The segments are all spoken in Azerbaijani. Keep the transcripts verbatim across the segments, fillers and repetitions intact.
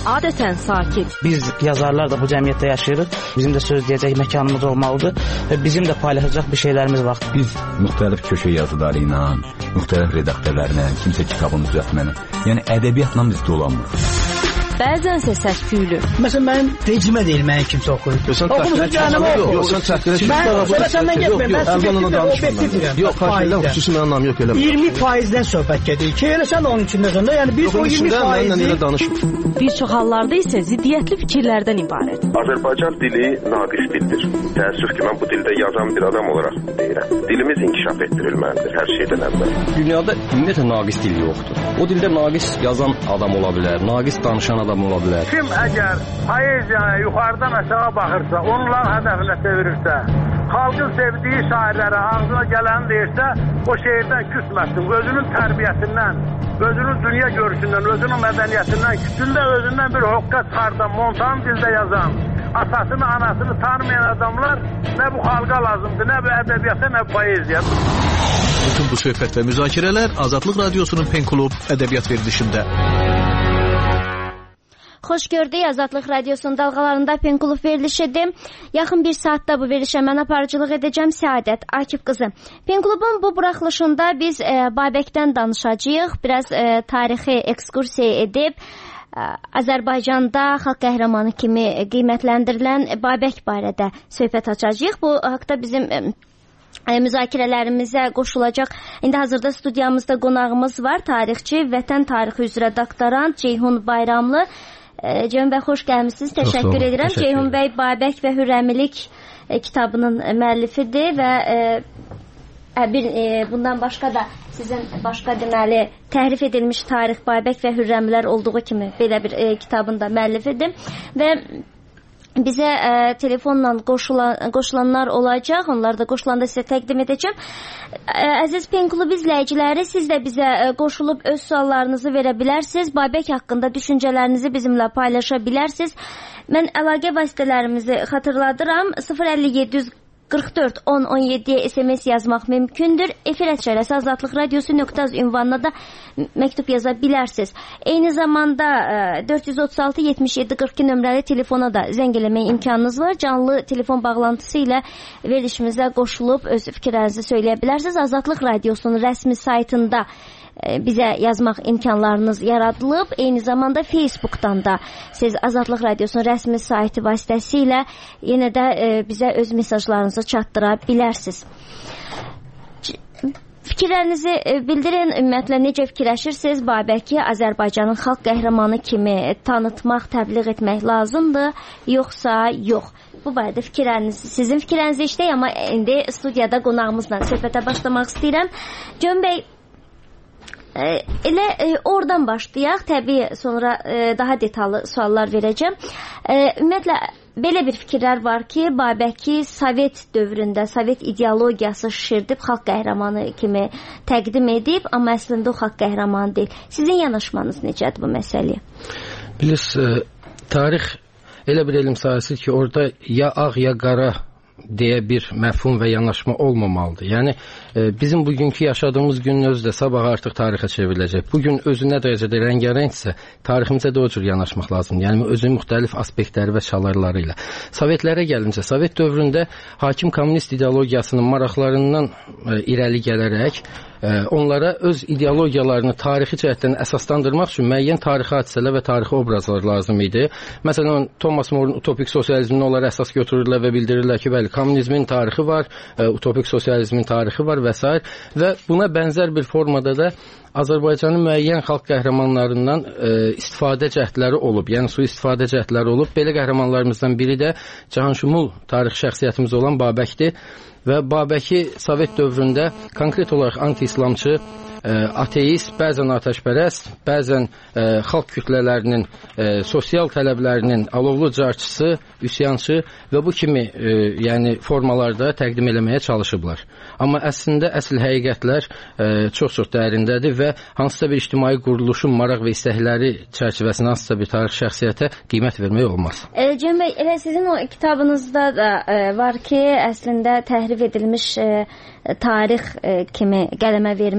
adətən sakit. Biz yazarlar da bu cəmiyyətdə yaşayırıq. Bizim də söz deyəcək məkanımız olmalıdır və bizim də paylaşacaq bir şeylərimiz var. Biz müxtəlif köşə yazıları ilə, müxtəlif redaktörlərlə, kimsə kitabını düzəltməni, yəni ədəbiyyatla biz dolanmırıq. Bəzənsə səs-küylü. Məsələn, mənim vecimə deyil, mənim kimsə oxuyur. Oxumusun canımı oxuyur. Yox, sən təhqilə çıxır. Mən söhbətəndən getməyim, mən subjektivlə, objektivləyəm. Yox, xarşildən xüsusi mənim anlam yox elə. iyirmi faizdən söhbət gedir ki, elə sən onun içində sonra, yəni biz o iyirmi faizi... Bir çox hallarda isə ziddiyyətli fikirlərdən ibarət. Azərbaycan dili naqis dildir. Təəssüf ki, mən bu dildə yazan bir adam olaraq deyirəm. Dilimiz inkişaf etdirilməlidir hər şeydən əvvəl. Dünyada ümumiyyətlə naqis dil yoxdur. O dildə naqis yazan adam ola bilər, naqis danışan adam ola bilər. Kim əgər poeziyaya yuxarıdan aşağı baxırsa, onların hədəfinə çevirirsə, xalqın sevdiyi şairlərə ağzına gələni deyirsə, o şeirdən küsməsin. Özünün tərbiyəsindən, özünün dünya görüşündən, özünün mədəniyyətindən, küçündə özündən bir hoqqa çıxardan, montan dildə yazan, atasını, anasını tanımayan adamlar nə bu xalqa lazımdır, nə bu ədəbiyyata, nə bu poeziya. Bütün bu söhbət və müzakirələr Azadlıq Radiosunun Pen Klub ədəbiyyat verilişində. Xoş gördük, Azadlıq Radiosunun dalğalarında Pen Klub verilişidir. Yaxın bir saatda bu verilişə mən aparıcılıq edəcəm, Səadət Akif qızı. Pen Klubun bu buraxılışında biz e, Babəkdən danışacağıq, biraz e, tarixi ekskursiya edib, e, Azərbaycanda xalq qəhrəmanı kimi qiymətləndirilən Babək barədə söhbət açacağıq. Bu haqda bizim... E, müzakirələrimizə qoşulacaq. İndi hazırda studiyamızda qonağımız var. Tarixçi, vətən tarixi üzrə doktorant Ceyhun Bayramlı. E, Ceyhun bəy, xoş gəlmişsiniz. Təşəkkür edirəm. Təşəkkür. Ceyhun bəy Babək və Hürrəmilik e, kitabının müəllifidir və e, bir e, bundan başqa da sizin başqa deməli təhrif edilmiş tarix Babək və Hürrəmilər olduğu kimi belə bir e, kitabın da müəllifidir və bizə e, telefonla qoşulan, qoşulanlar olacaq. Onlar da qoşulanda sizə təqdim edəcəm. E, əziz Pen Klub izləyiciləri, siz də bizə e, qoşulub öz suallarınızı verə bilərsiniz. Babək haqqında düşüncələrinizi bizimlə paylaşa bilərsiniz. Mən əlaqə vasitələrimizi xatırladıram. sıfır əlli yeddi qırx dörd on on yeddiyə S M S yazmaq mümkündür. Efir ətşərəsi azadlıq radiosu nöqtə az ünvanına da məktub yaza bilərsiniz. Eyni zamanda dörd yüz otuz altı yetmiş yeddi qırx iki nömrəli telefona da zəng eləməyə imkanınız var. Canlı telefon bağlantısı ilə verilişimizə qoşulub öz fikirlərinizi söyləyə bilərsiniz. Azadlıq radiosunun rəsmi saytında bizə yazmaq imkanlarınız yaradılıb. Eyni zamanda Facebook'dan da siz Azadlıq Radiosunun rəsmi saytı vasitəsilə yenə də e, bizə öz mesajlarınızı çatdıra bilərsiniz. Fikirlərinizi bildirin. Ümumiyyətlə necə fikirləşirsiniz? Babəki Azərbaycanın xalq qəhrəmanı kimi tanıtmaq, təbliğ etmək lazımdır, yoxsa yox? Bu barədə fikirlərinizi, sizin fikirlərinizi işləyək, amma indi studiyada qonağımızla söhbətə başlamaq istəyirəm. Ceyhun bəy, elə e, oradan başlayaq. Təbii sonra e, daha detallı suallar verəcəm. E, ümumiyyətlə belə bir fikirlər var ki, Babəki Sovet dövründə Sovet ideologiyası şişirdib xalq qəhrəmanı kimi təqdim edib, amma əslində o xalq qəhrəmanı deyil. Sizin yanaşmanız necədir bu məsələyə? Bilirsiniz, tarix elə bir elm sahəsidir ki, orada ya ağ ya qara deyə bir məfhum və yanaşma olmamalıdır. Yəni e, bizim bugünkü yaşadığımız günün özü də sabah artıq tarixə çevriləcək. Bugün özü nə dərəcədə rəngarəngsə, tariximizə də o cür yanaşmaq lazımdır. Yəni özünün müxtəlif aspektləri və çalarları ilə. Sovetlərə gəlincə, Sovet dövründə hakim kommunist ideologiyasının maraqlarından e, irəli gələrək e, onlara öz ideologiyalarını tarixi cəhətdən əsaslandırmaq üçün müəyyən tarixi hadisələr və tarixi obrazlar lazım idi. Məsələn, Thomas More'un utopik sosializmini onlar əsas götürürlər və bildirirlər ki, bəli, kommunizmin tarixi var, e, utopik sosializmin tarixi var və s. Və buna bənzər bir formada da Azərbaycanın müəyyən xalq qəhrəmanlarından e, istifadə cəhdləri olub, yəni su istifadə cəhdləri olub. Belə qəhrəmanlarımızdan biri də cahanşumul tarixi şəxsiyyətimiz olan Babəkdir və Babəki Sovet dövründə konkret olaraq anti-islamçı, e, ateist, bəzən atəşpərəst, bəzən e, xalq kütlələrinin e, sosial tələblərinin alovlu carçısı, üsyançı və bu kimi e, yəni formalarda təqdim eləməyə çalışıblar. Amma əslində əsl həqiqətlər çox-çox dərindədir və hansısa bir ictimai quruluşun maraq və istəkləri çərçivəsində hansısa bir tarix şəxsiyyətə qiymət vermək olmaz. E, Cem bəy, elə sizin o kitabınızda da e, var ki, əslində təhrif edilmiş e, tarix e, kimi qələmə vermisiniz.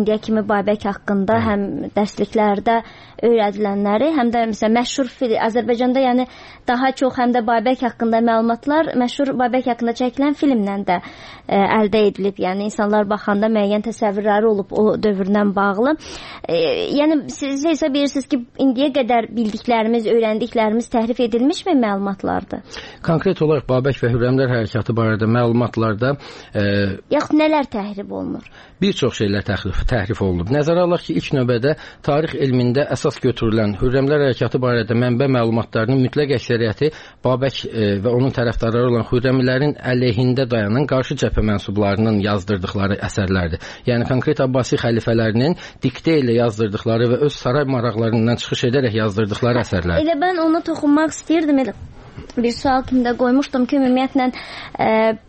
indiyə kimi Babək haqqında həm dərsliklərdə öyrədilənləri, həm də məsələn məşhur film Azərbaycanda, yəni daha çox həm də Babək haqqında məlumatlar məşhur Babək haqqında çəkilən filmlə də ə, əldə edilib. Yəni insanlar baxanda müəyyən təsəvvürləri olub o dövrdən bağlı. E, yəni siz hesab edirsiniz ki, indiyə qədər bildiklərimiz, öyrəndiklərimiz təhrif edilmişmi məlumatlardır? Konkret olaraq Babək və Hürrəmlər hərəkatı barədə məlumatlarda e, yaxud nələr təhrif olunur? Bir çox şeylər təhrif, təhrif olunub. Nəzərə alaq ki, ilk növbədə tarix elmində əsas götürülən Hürrəmlər hərəkatı barədə mənbə məlumatlarının mütləq əksəriyyəti Babək e, və onun tərəfdarları olan Hürrəmlərin əleyhində dayanan qarşı cəbhə mənsublarının yazdırdıqları əsərlərdir. Yəni konkret Abbasi xəlifələrinin diktə ilə yazdırdıqları və öz saray maraqlarından çıxış edərək yazdırdıqları əsərlərdir. Elə mən ona toxunmaq istəyirdim. Elə bir sual kimi də qoymuşdum ki, ümumiyyətlə e,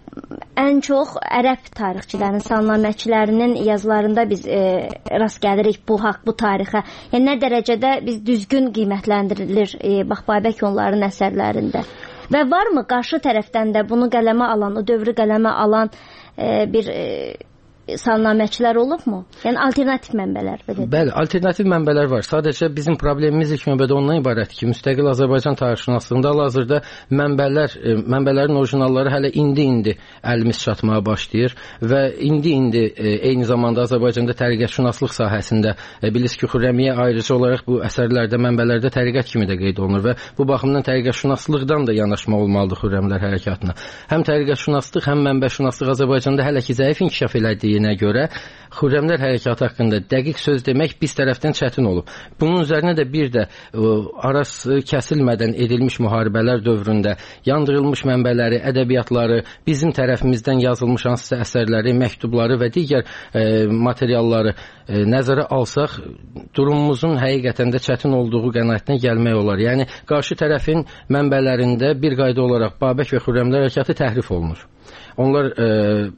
ən çox ərəb tarixçilərinin, salnaməçilərinin yazılarında biz e, rast gəlirik bu haqq, bu tarixə. Yəni nə dərəcədə biz düzgün qiymətləndirilir e, bax Babək onların əsərlərində. Və varmı qarşı tərəfdən də bunu qələmə alan, o dövrü qələmə alan e, bir e, salnaməçilər olubmu? Yəni alternativ mənbələr. Belə. Bəli, alternativ mənbələr var. Sadəcə bizim problemimiz ilk növbədə ondan ibarətdir ki, müstəqil Azərbaycan tarixşünaslığında hal-hazırda mənbələr, e, mənbələrin orijinalları hələ indi-indi əlimiz çatmağa başlayır və indi-indi e, eyni zamanda Azərbaycanda təriqətşünaslıq sahəsində e, bilirsiniz ki, Xürrəmiyyə ayrıca olaraq bu əsərlərdə, mənbələrdə təriqət kimi də qeyd olunur və bu baxımdan təriqətşünaslıqdan da yanaşma olmalıdır Xürrəmlər hərəkatına. Həm təriqətşünaslıq, həm mənbəşünaslıq Azərbaycanda hələ ki zəif inkişaf elədiyi görə Xürrəmlər hərəkatı haqqında dəqiq söz demək biz tərəfdən çətin olub. Bunun üzərinə də bir də arası kəsilmədən edilmiş müharibələr dövründə yandırılmış mənbələri, ədəbiyyatları, bizim tərəfimizdən yazılmış hansısa əsərləri, məktubları və digər e, materialları e, nəzərə alsaq, durumumuzun həqiqətən də çətin olduğu qənaətinə gəlmək olar. Yəni qarşı tərəfin mənbələrində bir qayda olaraq Babək və Xürrəmlər hərəkatı təhrif olunur. Onlar e,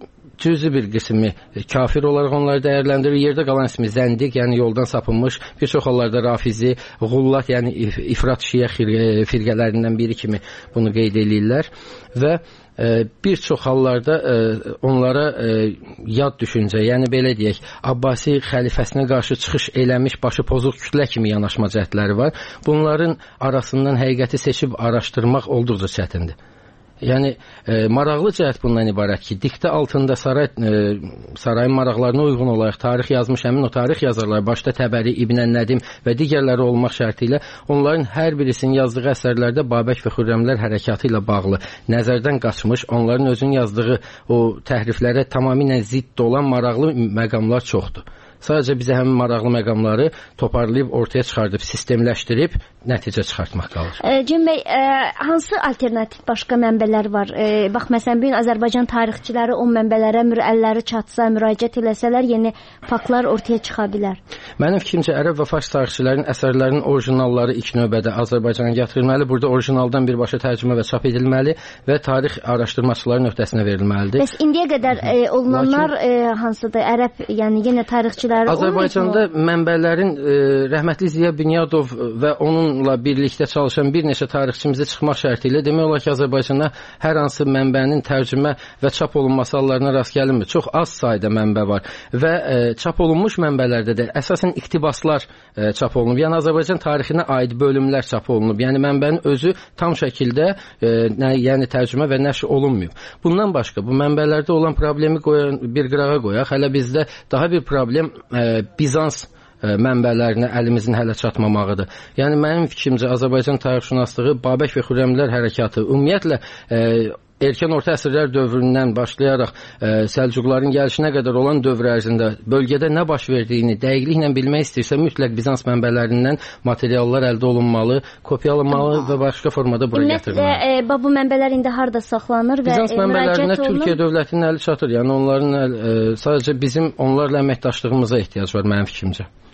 cüzi bir qismi kafir olaraq onları dəyərləndirir. Yerdə qalan ismi zəndiq, yəni yoldan sapınmış, bir çox hallarda rafizi,ğullat, yəni ifrat şiə firqələrindən biri kimi bunu qeyd edirlər və e, bir çox hallarda e, onlara e, yad düşüncə, yəni belə deyək, Abbasi xəlifəsinə qarşı çıxış eləmiş başı pozuq kütlə kimi yanaşma cəhdləri var. Bunların arasından həqiqəti seçib araşdırmaq olduqca çətindir. Yəni e, maraqlı cəhət bundan ibarət ki, diktə altında saray e, sarayın maraqlarına uyğun olaraq tarix yazmış həmin o tarix yazarlar, başda Təbəri, İbn Nədim və digərləri olmaq şərti ilə onların hər birisinin yazdığı əsərlərdə Babək və Xürrəmlər hərəkatı ilə bağlı nəzərdən qaçmış, onların özünün yazdığı o təhriflərə tamamilə zidd olan maraqlı məqamlar çoxdur. Sadəcə bizə həmin maraqlı məqamları toparlayıb ortaya çıxardıb, sistemləşdirib nəticə çıxartmaq qalır. E, Cem bəy, e, hansı alternativ başqa mənbələr var? E, bax, məsələn, bu gün Azərbaycan tarixçiləri o mənbələrə əlləri çatsa, müraciət eləsələr, yeni faktlar ortaya çıxa bilər. Mənim fikrimcə, ərəb və fars tarixçilərin əsərlərinin orijinalları ilk növbədə Azərbaycana gətirilməli, burada orijinaldan birbaşa tərcümə və çap edilməli və tarix araşdırmaçıların öhdəsinə verilməlidir. Bəs indiyə qədər e, olunanlar Lakin... e, hansıdır? Ərəb, yəni yenə tarixçi Azərbaycanda mənbələrin e, rəhmətli Ziya Bünyadov və onunla birlikdə çalışan bir neçə tarixçimizə çıxmaq şərti ilə demək olar ki, Azərbaycanda hər hansı mənbənin tərcümə və çap olunması hallarına rast gəlinmir. Çox az sayda mənbə var və e, çap olunmuş mənbələrdə də əsasən iqtibaslar e, çap olunub. Yəni Azərbaycan tarixinə aid bölümlər çap olunub. Yəni mənbənin özü tam şəkildə e, nə, yəni tərcümə və nəşr olunmayıb. Bundan başqa bu mənbələrdə olan problemi qoyan, bir qırağa qoyaq. Hələ bizdə daha bir problem e, Bizans e, mənbələrinə əlimizin hələ çatmamağıdır. Yəni mənim fikrimcə Azərbaycan tarixşünaslığı Babək və Xürrəmlər hərəkatı ümumiyyətlə e, erkən orta əsrlər dövründən başlayaraq e, Səlcuqların gəlişinə qədər olan dövr ərzində bölgədə nə baş verdiyini dəqiqliklə bilmək istəyirsə mütləq Bizans mənbələrindən materiallar əldə olunmalı, kopyalanmalı və başqa formada bura gətirilməli. Ümumiyyətlə e, bu mənbələr indi harda saxlanır və Bizans mənbələrinə Türkiyə dövlətinin əli çatır. Yəni onların əl, e, sadəcə bizim onlarla əməkdaşlığımıza ehtiyac var mənim fikrimcə.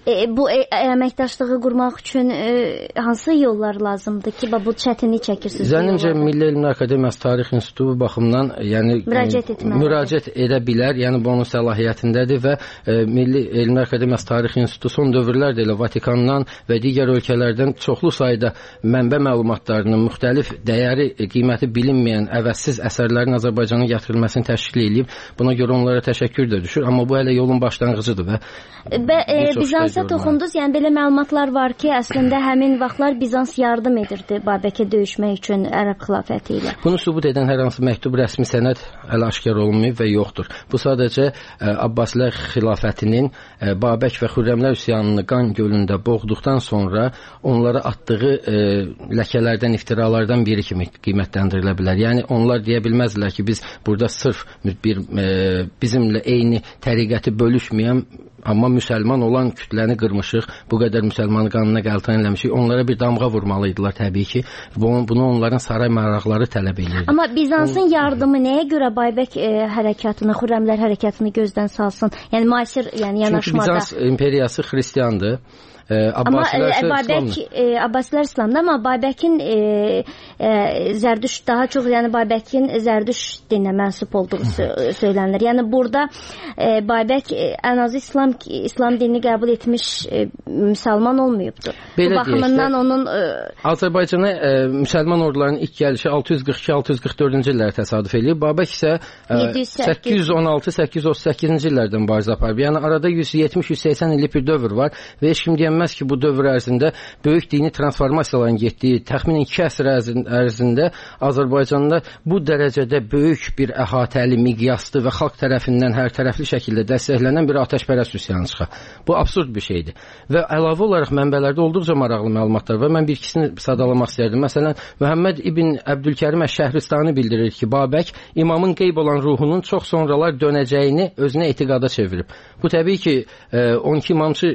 E, bu e, əməkdaşlığı qurmaq üçün e, hansı yollar lazımdır ki, bu çətinlik çəkirsiniz? Zənnimcə Milli Elmlər Akademiyası Tarix İnstitutu baxımından, yəni müraciət etməlidir. Müraciət edə bilər, yəni bu onun səlahiyyətindədir və e, Milli Elmlər Akademiyası Tarix İnstitutu son dövrlərdə elə Vatikandan və digər ölkələrdən çoxlu sayda mənbə məlumatlarının müxtəlif dəyəri, qiyməti bilinməyən əvəzsiz əsərlərin Azərbaycana gətirilməsini təşkil edib. Buna görə onlara təşəkkür də düşür, amma bu hələ yolun başlanğıcıdır və Və e, Bizansa toxundunuz, yəni belə məlumatlar var ki, əslində həmin vaxtlar Bizans yardım edirdi Babəkə döyüşmək üçün Ərəb xilafəti ilə. Bunu sübut edən hər hansı məktub, rəsmi sənəd hələ aşkar olunmayıb və yoxdur. Bu sadəcə ə, Abbasilər xilafətinin ə, Babək və Xürrəmlər üsyanını qan gölündə boğduqdan sonra onlara atdığı ə, ləkələrdən, iftiralardan biri kimi qiymətləndirilə bilər. Yəni onlar deyə bilməzlər ki, biz burada sırf bir ə, bizimlə eyni təriqəti bölüşməyən amma müsəlman olan kütləni qırmışıq, bu qədər müsəlmanı qanına qəltan eləmişik. Onlara bir damğa vurmalıydılar təbii ki. Bunu onların saray maraqları tələb edirdi. Amma Bizansın yardımı nəyə görə Baybək e, hərəkatını, Xürrəmlər hərəkatını gözdən salsın? Yəni müasir, yəni yanaşmada. Çünki Bizans imperiyası xristiandır. E, amma e, Babək e, Abbasilər İslamda, amma Babəkin e, e, Zərdüş daha çox, yəni Babəkin Zərdüş dininə mənsub olduğu söylənilir. Yəni burada e, Babək e, ən azı İslam İslam dinini qəbul etmiş e, müsəlman olmayıbdı. Belə bu baxımından deyək, onun e, Azərbaycana e, müsəlman ordularının ilk gəlişi altı yüz qırx iki altı yüz qırx dördüncü illərə təsadüf edir. Babək isə e, səkkiz yüz on altı səkkiz yüz otuz səkkizinci illərdən mübarizə aparıb. Yəni arada yüz yetmiş yüz səksən illik bir dövr var və heç kim deyəməz ki, bu dövr ərzində böyük dini transformasiyaların getdiyi təxminən iki əsr ərzində Azərbaycanda bu dərəcədə böyük bir əhatəli, miqyaslı və xalq tərəfindən hər tərəfli şəkildə dəstəklənən bir atəşpərəst üsyanı çıxar. Bu absurd bir şeydir. Və əlavə olaraq mənbələrdə olduqca maraqlı məlumatlar var. Mən bir ikisini sadalamaq istərdim. Məsələn, Məhəmməd ibn Əbdülkərim Əş-Şəhristani bildirir ki, Babək imamın qeyb olan ruhunun çox sonralar dönəcəyini özünə etiqada çevirib. Bu təbii ki, on iki imamçı,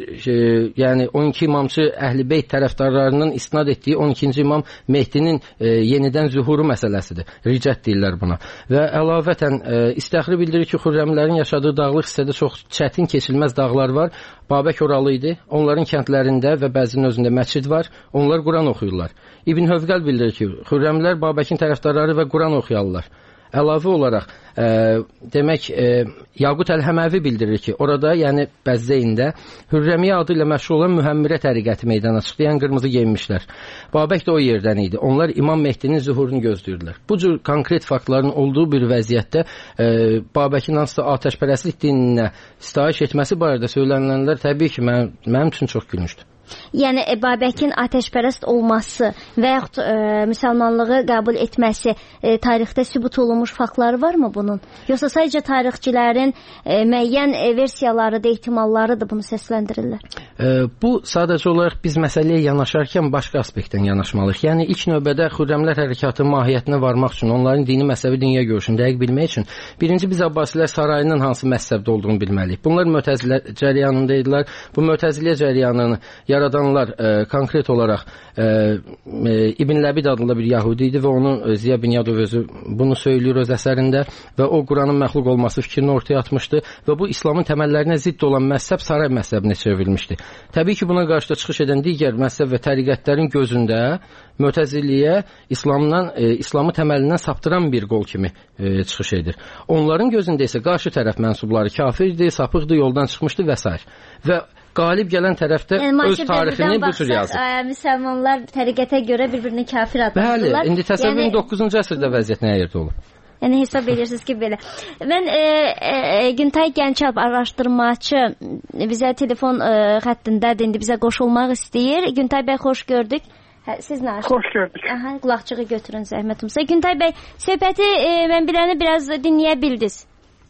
yəni on iki imamçı Əhl-i-Beyt tərəfdarlarının istinad etdiyi on ikinci imam Mehdinin yenidən zühuru məsələsidir. Ricət deyirlər buna. Və əlavətən İstəxri bildirir ki, Xürrəmlərin yaşadığı dağlıq hissədə çox çətin keçilməz dağlar var. Babək oralı idi. Onların kəndlərində və bəzinin özündə məscid var. Onlar Quran oxuyurlar. İbn Hövqəl bildirir ki, Xürrəmlər Babəkin tərəfdarları və Quran oxuyarlar. Əlavə olaraq, e, demək, e, Yaqut Əl-Həməvi bildirir ki, orada, yəni Bəzzəyində Hürrəmiyyə adı ilə məşhur olan Mühəmmirə təriqəti meydana çıxdı, yəni qırmızı geyinmişlər. Babək də o yerdən idi. Onlar İmam Mehdinin zühurunu gözləyirlər. Bu cür konkret faktların olduğu bir vəziyyətdə e, Babəkin hansısa atəşpərəstlik dininə sitayiş etməsi barədə söylənilənlər təbii ki, mənim, mənim üçün çox gülmüşdür. Yəni e, Babəkin atəşpərəst olması və yaxud e, müsəlmanlığı qəbul etməsi e, tarixdə sübut olunmuş faktları varmı bunun? Yoxsa sadəcə tarixçilərin e, müəyyən e, versiyaları da, ehtimalları da bunu səsləndirirlər? E, bu sadəcə olaraq biz məsələyə yanaşarkən başqa aspektdən yanaşmalıyıq. Yəni ilk növbədə Xürrəmlər hərəkatının mahiyyətinə varmaq üçün, onların dini məzhəbi dünya görüşünü dəqiq bilmək üçün birinci biz Abbasilər sarayının hansı məzhəbdə olduğunu bilməliyik. Bunlar Mötəzilə cəryanındaydılar. Bu Mötəzilə cəryanını yaradanlar e, konkret olaraq e, e, İbn Ləbid adlı bir Yahudi idi və onun e, Ziya Binyadov özü bunu söylüyor öz əsərində və o Quranın məxluq olması fikrini ortaya atmışdı və bu İslamın təməllərinə zidd olan məzhəb saray məzhəbinə çevrilmişdi. Təbii ki, buna qarşı da çıxış edən digər məzhəb və təriqətlərin gözündə Mötəziliyə İslamdan, e, İslamı təməlindən saptıran bir qol kimi e, çıxış edir. Onların gözündə isə qarşı tərəf mənsubları kafirdir, sapıqdır, yoldan çıxmışdı və s. Və qalib gələn tərəfdə yəni, öz tarixini bu cür yazır. Müsəlmanlar təriqətə görə bir-birini kafir adlandırırlar. Bəli, indi təsəvvürün yəni, doqquzuncu əsrdə vəziyyət nə yerdə olur? Yəni hesab edirsiniz ki, belə. Mən e, e, Güntay Gəncalp araşdırmaçı bizə telefon e, xəttindədir, indi bizə qoşulmaq istəyir. Güntay bəy, xoş gördük. Hə, siz nə araşdırırsınız? Xoş gördük. Aha, qulaqçığı götürün zəhmətimsə. Güntay bəy, söhbəti e, mən biləni biraz dinləyə bildiniz.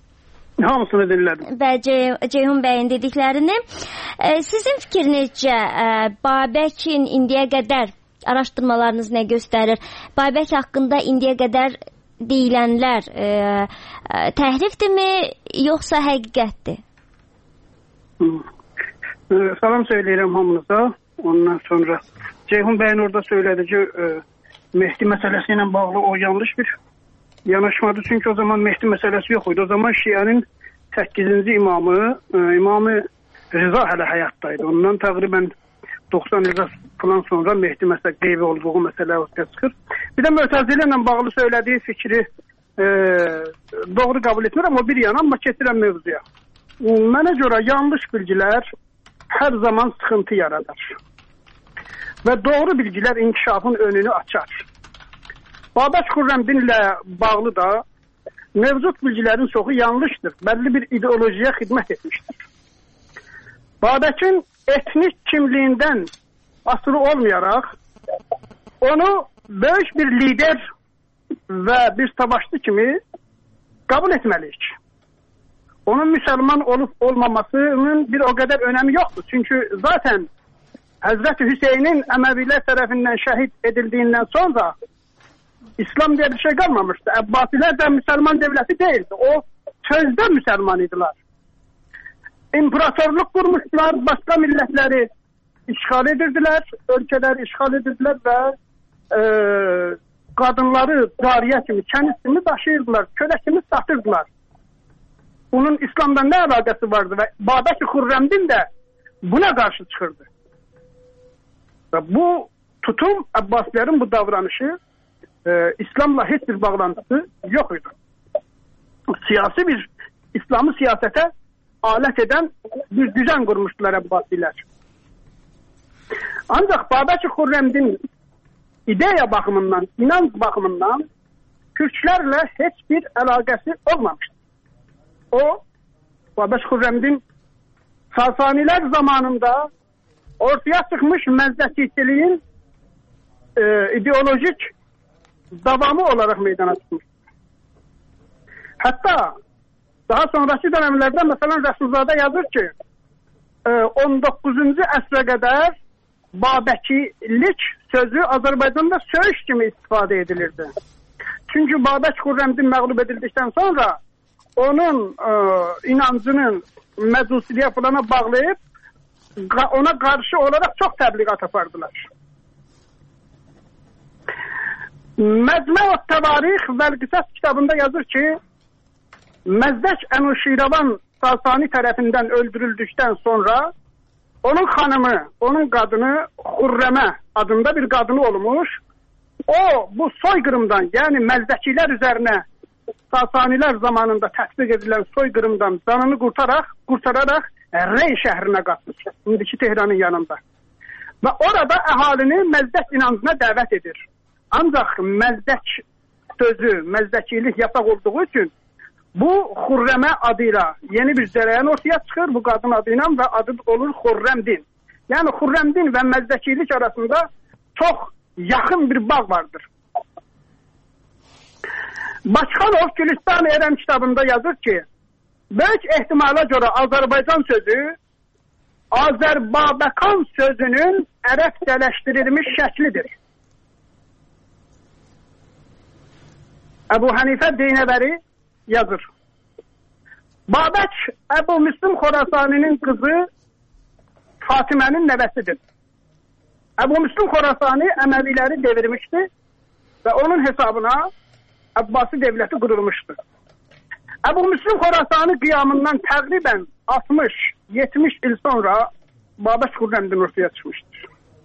Hamısını dinlədim. Bəli, Ceyhun bəyin dediklərini. E, sizin fikrinizcə e, Babəkin indiyə qədər araşdırmalarınız nə göstərir? Babək haqqında indiyə qədər deyilənlər e, e, təhrifdirmi, yoxsa həqiqətdir? E, salam söyləyirəm hamınıza. Ondan sonra Ceyhun bəyin orada söylədi ki, e, Mehdi məsələsi ilə bağlı o yanlış bir yanaşmadı. Çünki o zaman Mehdi məsələsi yox idi. O zaman Şiənin səkkizinci imamı, e, İmamı Rıza hələ həyatdaydı. Ondan təqribən doxsan ildə falan sonra Mehdi məsələ qeybi olduğu məsələ ortaya çıxır. Bir də Mötəzilə ilə bağlı söylədiyi fikri e, doğru qəbul etmirəm, o bir yana, amma keçirəm mövzuya. Mənə görə yanlış bilgilər hər zaman sıxıntı yaradar. Və doğru bilgilər inkişafın önünü açar. Babək Xürrəmdinlə bağlı da mevcut bilgilərin çoxu yanlışdır. Bəlli bir ideolojiyə xidmət etmişdir. Babəkin etnik kimliyindən asılı olmayaraq onu böyük bir lider və bir savaşçı kimi qəbul etməliyik. Onun müsəlman olub olmamasının bir o qədər önəmi yoxdur. Çünki zaten Həzrəti Hüseynin Əməvilər tərəfindən şəhid edildiyindən sonra İslam diye bir şey kalmamıştı. Abbasiler de Müslüman devleti değildi. O sözde Müslüman idiler. İmparatorluk kurmuşlar, başka milletleri işgal edirdiler, ülkeler işgal edirdiler ve e, kadınları cariye kimi, kendisini taşıyırdılar, köle kimi satırdılar. Bunun İslam'da ne alakası vardı ve Babək Xürrəmdin de buna karşı çıkırdı. Ve bu tutum, Abbasilerin bu davranışı Ee, İslam'la hiç bir bağlantısı yok idi. Siyasi bir, İslam'ı siyasete alet eden bir düzen kurmuştular Abbasiler. Ancak Babək Xürrəmdin ideya bakımından, inanç bakımından Türklerle hiçbir alakası olmamıştı. O, Babək Xürrəmdin Sasaniler zamanında ortaya çıkmış məzdəkçiliyin e, ideolojik davamı olarak meydana çıkmış. Hatta daha sonraki dönemlerde mesela Resulzade yazır ki on doqquzuncu əsrə qədər Babəkilik sözü Azərbaycanda söyüş kimi istifadə edilirdi. Çünkü Babək Xürrəmdin məğlub edildikten sonra onun e, inancının məcusiliyə falana bağlayıp ona karşı olarak çok təbliğat apardılar. Məcmu Təvarix və Qisas kitabında yazır ki, Məzdək Ənuşiravan Sasani tərəfindən öldürüldükdən sonra onun xanımı, onun qadını Xürrəmə adında bir qadını olmuş. O bu soyqırımdan, yəni Məzdəkilər üzərinə Sasanilər zamanında tətbiq edilən soyqırımdan canını qurtaraq, qurtararaq Rey şəhrinə qaçmış, indiki Tehranın yanında. Və orada əhalini Məzdək inancına dəvət edir. Ancaq Məzdək sözü, Məzdəkilik yapaq olduğu üçün bu Xürrəmə adıyla yeni bir cərəyan ortaya çıxır bu qadın adıyla və adı olur Xürrəmdin. Yəni Xürrəmdin və Məzdəkilik arasında çox yaxın bir bağ vardır. Başxanov Gülistan Ərəm kitabında yazır ki, böyük ehtimala görə Azərbaycan sözü Azərbabəkan sözünün ərəbcələşdirilmiş şəklidir. Əbu Hənifə Deynəbəri yazır. Babək Əbu Müslim Xorasaninin qızı Fatimənin nəvəsidir. Əbu Müslim Xorasani Əməviləri devirmişdi və onun hesabına Abbasi devleti qurulmuşdu. Əbu Müslim Xorasani qiyamından təqribən altmış yetmiş il sonra Babək Xürrəmdin ortaya çıxmışdır.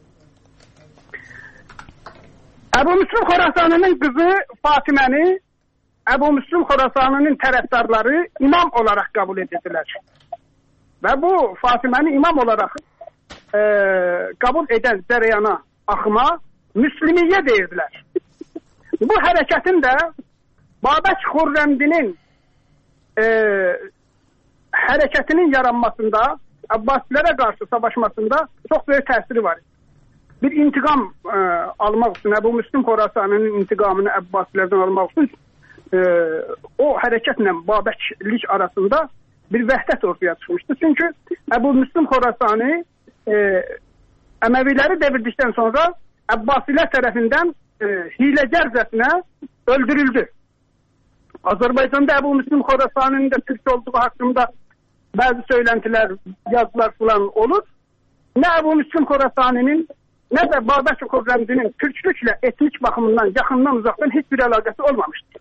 Əbu Müslim Xorasaninin qızı Fatiməni Əbu Müslim Xorasaninin tərəfdarları imam olaraq qəbul edirdilər. Və bu Fatiməni imam olaraq e, qəbul edən cərəyana, axıma Müslimiyyə deyirdilər. Bu hərəkətin də Babək Xürrəmdinin e, hərəkətinin yaranmasında, Abbasilərə qarşı savaşmasında çox böyük təsiri var. Bir intiqam e, almaq üçün, Əbu Müslim Xorasaninin intiqamını Abbasilərdən almaq üçün e, o hərəkətlə Babəklik arasında bir vəhdət ortaya çıxmışdı. Çünki Əbu Müslim Xorasani e, Əməviləri devirdikdən sonra Abbasilər tərəfindən e, hiləgərcəsinə öldürüldü. Azərbaycanda Əbu Müslim Xorasaninin də Türk olduğu haqqında bəzi söylentilər, yazılar falan olur. Nə Əbu Müslim Xorasaninin nə də Babək Xürrəmdinin türklüklə etnik baxımından yaxından uzaqdan heç bir əlaqəsi olmamışdır.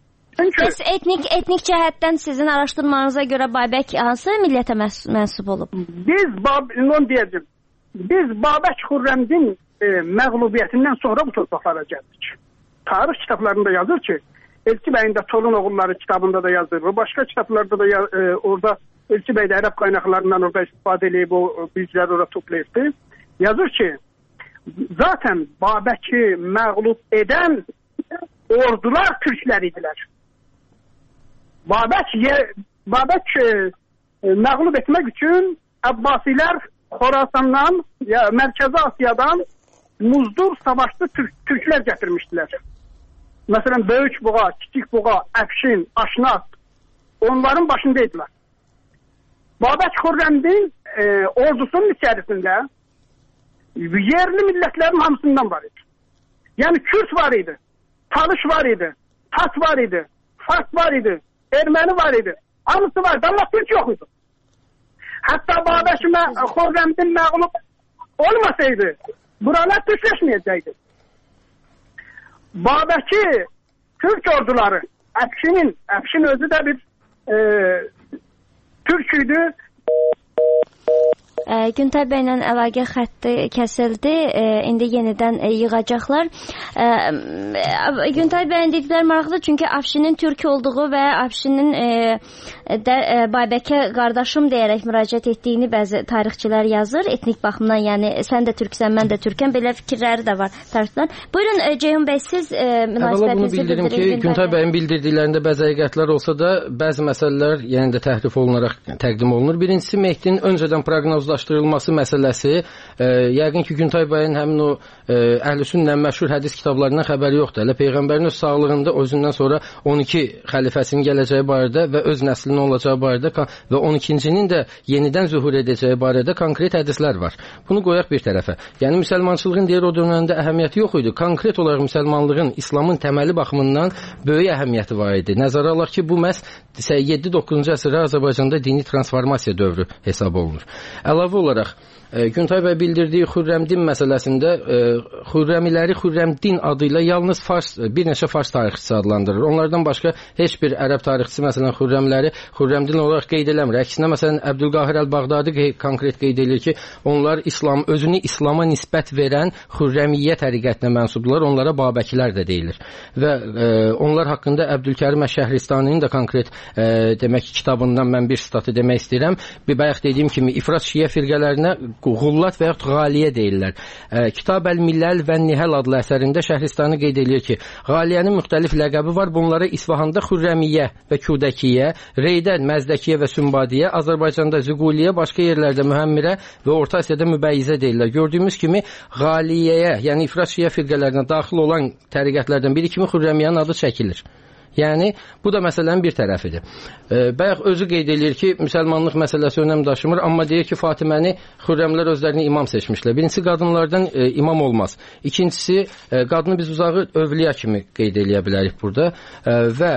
Çünki Bəs etnik etnik cəhətdən sizin araşdırmanıza görə Babək hansı millətə məs mənsub olub? Biz Bab onu deyəcəm. Biz Babək Xürrəmdin e, məğlubiyyətindən sonra bu torpaqlara gəldik. Tarix kitablarında yazır ki, Elçi bəyin də Torun oğulları kitabında da yazır. Və başqa kitablarda da e, orada Elçi bəy də ərəb qaynaqlarından orada istifadə edib o bilgiləri orada toplayıbdı. Yazır ki, zaten Babəki məğlub edən ordular Türklər idilər. Babək, Babək e, məğlub etmək üçün Əbbasilər Xorasandan, ya Mərkəzi Asiyadan muzdur savaşlı Türk, Türklər gətirmişdilər. Məsələn, Böyük Buğa, Kiçik Buğa, Əfşin, Aşnaq onların başındaydılar. Babək Xürrəmdin e, ordusunun içərisində yerli millətlərin hamısından var idi. Yəni Kürt var idi, Talış var idi, Tat var idi, Fars var idi, Erməni var idi. Hamısı var idi, amma Türk yox idi. Hətta Babək Xürrəmdin məğlub olmasaydı, buralar Türkləşməyəcəkdi. Babəki Türk orduları, Əfşinin, Əfşin özü də bir e, Türk idi. E, Güntay bəylə əlaqə xətti kəsildi. E, indi yenidən e, yığacaqlar. E, e, Güntay bəyin dedikləri maraqlı, çünki Əfşinin Türk olduğu və Əfşinin e, də e, Babəkə qardaşım deyərək müraciət etdiyini bəzi tarixçilər yazır. Etnik baxımdan, yəni sən də türksən, mən də türkəm. Belə fikirləri də var tarixçilərin. Buyurun e, Ceyhun bəy, siz e, münasibətinizi bildirin ki, Güntay bəyin bildirdiklərində bəzi həqiqətlər olsa da, bəzi məsələlər yəni də təhrif olunaraq təqdim olunur. Birincisi, Mehdinin öncədən proqnozlaşdırılması məsələsi, e, yəqin ki, Güntay bəyin həmin o e, Əhlüsünnə məşhur hədis kitablarından xəbəri yoxdur. Elə Peyğəmbərin öz sağlığında özündən sonra on iki xəlifəsinin gələcəyi barədə və öz nəslinin olacağı barədə və on ikincinin də yenidən zühur edəcəyi barədə konkret hədislər var. Bunu qoyaq bir tərəfə. Yəni müsəlmançılığın deyir o dövrəndə əhəmiyyəti yox idi. Konkret olaraq müsəlmanlığın, İslamın təməli baxımından böyük əhəmiyyəti var idi. Nəzərə alaq ki, bu məhz yeddi doqquzuncu əsrdə Azərbaycanda dini transformasiya dövrü hesab olunur. Əlavə olaraq e, Güntay bəy bildirdiyi Xürrəmdin məsələsində e, Xürrəmiləri Xürrəmdin adı ilə yalnız Fars, bir neçə Fars tarixçisi adlandırır. Onlardan başqa heç bir ərəb tarixçisi məsələn Xürrəmləri Xürrəmdin olaraq qeyd eləmir. Əksinə məsələn Əbdülqahir Əl-Bağdadi konkret qeyd edir ki, onlar İslam özünü İslama nisbət verən Xürrəmiyyə təriqətinə mənsubdular. Onlara Babəkilər də deyilir. Və e, onlar haqqında Əbdülkərim Əş-Şəhristaninin də konkret e, demək kitabından mən bir statı demək istəyirəm. Bir bayaq dediyim kimi ifrat şiə firqələrinə Qullat və yaxud Qaliyə deyirlər. E, Kitab Əl-Milləl və Nihəl adlı əsərində Şəhristani qeyd edir ki, Qaliyənin müxtəlif ləqəbi var. Bunlara İsfahanda Xürrəmiyyə və Kudəkiyyə, Reydə Məzdəkiyyə və Sümbadiyyə, Azərbaycanda Züquliyyə, başqa yerlərdə Mühəmmirə və Orta Asiyada Mübəyyizə deyirlər. Gördüyümüz kimi Qaliyəyə, yəni ifrat şiə firqələrinə daxil olan təriqətlərdən biri kimi Xürrəmiyyənin adı çəkilir. Yəni, bu da məsələnin bir tərəfidir. E, bayaq özü qeyd edir ki, müsəlmanlıq məsələsi önəm daşımır, amma deyir ki, Fatiməni Xürrəmlər özlərini imam seçmişlər. Birincisi, qadınlardan e, imam olmaz. İkincisi, e, qadını biz uzağı övliya kimi qeyd eləyə bilərik burada e, və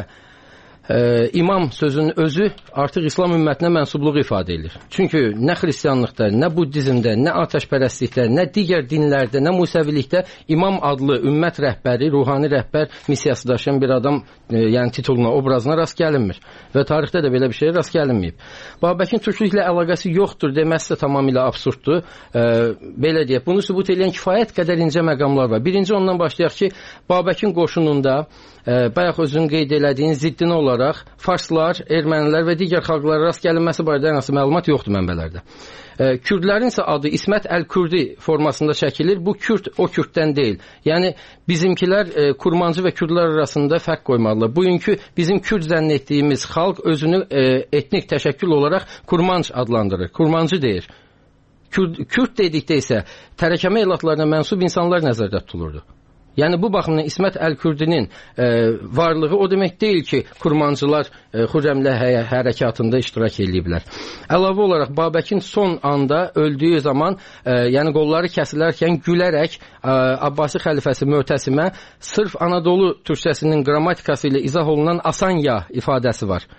Ee, imam sözünün özü artıq İslam ümmətinə mənsubluğu ifadə edir. Çünki nə xristianlıqda, nə buddizmdə, nə atəşpərəstlikdə, nə digər dinlərdə, nə musəvilikdə imam adlı ümmət rəhbəri, ruhani rəhbər missiyası daşıyan bir adam e, yəni tituluna, obrazına rast gəlinmir. Və tarixdə də belə bir şeyə rast gəlinməyib. Babəkin türklüklə əlaqəsi yoxdur deməsi də tamamilə absurddur. E, belə deyək, bunu sübut edən kifayət qədər incə məqamlar var. Birinci ondan başlayaq ki, Babəkin qoşununda e, bayaq özünün qeyd elədiyin ziddinə olaraq farslar, ermənilər və digər xalqlara rast gəlinməsi barədə ən azı məlumat yoxdur mənbələrdə. E, Kürdlərin isə adı İsmət Əl-Kürdi formasında çəkilir. Bu Kürd o Kürddən deyil. Yəni bizimkilər e, Kurmancı və Kürdlər arasında fərq qoymalılar. Bugünkü bizim Kürd zənn etdiyimiz xalq özünü e, etnik təşəkkül olaraq Kurmanc adlandırır. Kurmancı deyir. Kürd, Kürd dedikdə isə tərəkəmə elatlarına mənsub insanlar nəzərdə tutulurdu. Yəni bu baxımdan İsmət Əl-Kürdinin e, varlığı o demək deyil ki, Kurmancılar e, Xürrəmlə hə hərəkatında iştirak ediblər. Əlavə olaraq Babəkin son anda öldüyü zaman, e, yəni qolları kəsilərkən gülərək e, Abbasi xəlifəsi Mötəsimə sırf Anadolu türkçəsinin qrammatikası ilə izah olunan asan ya ifadəsi var.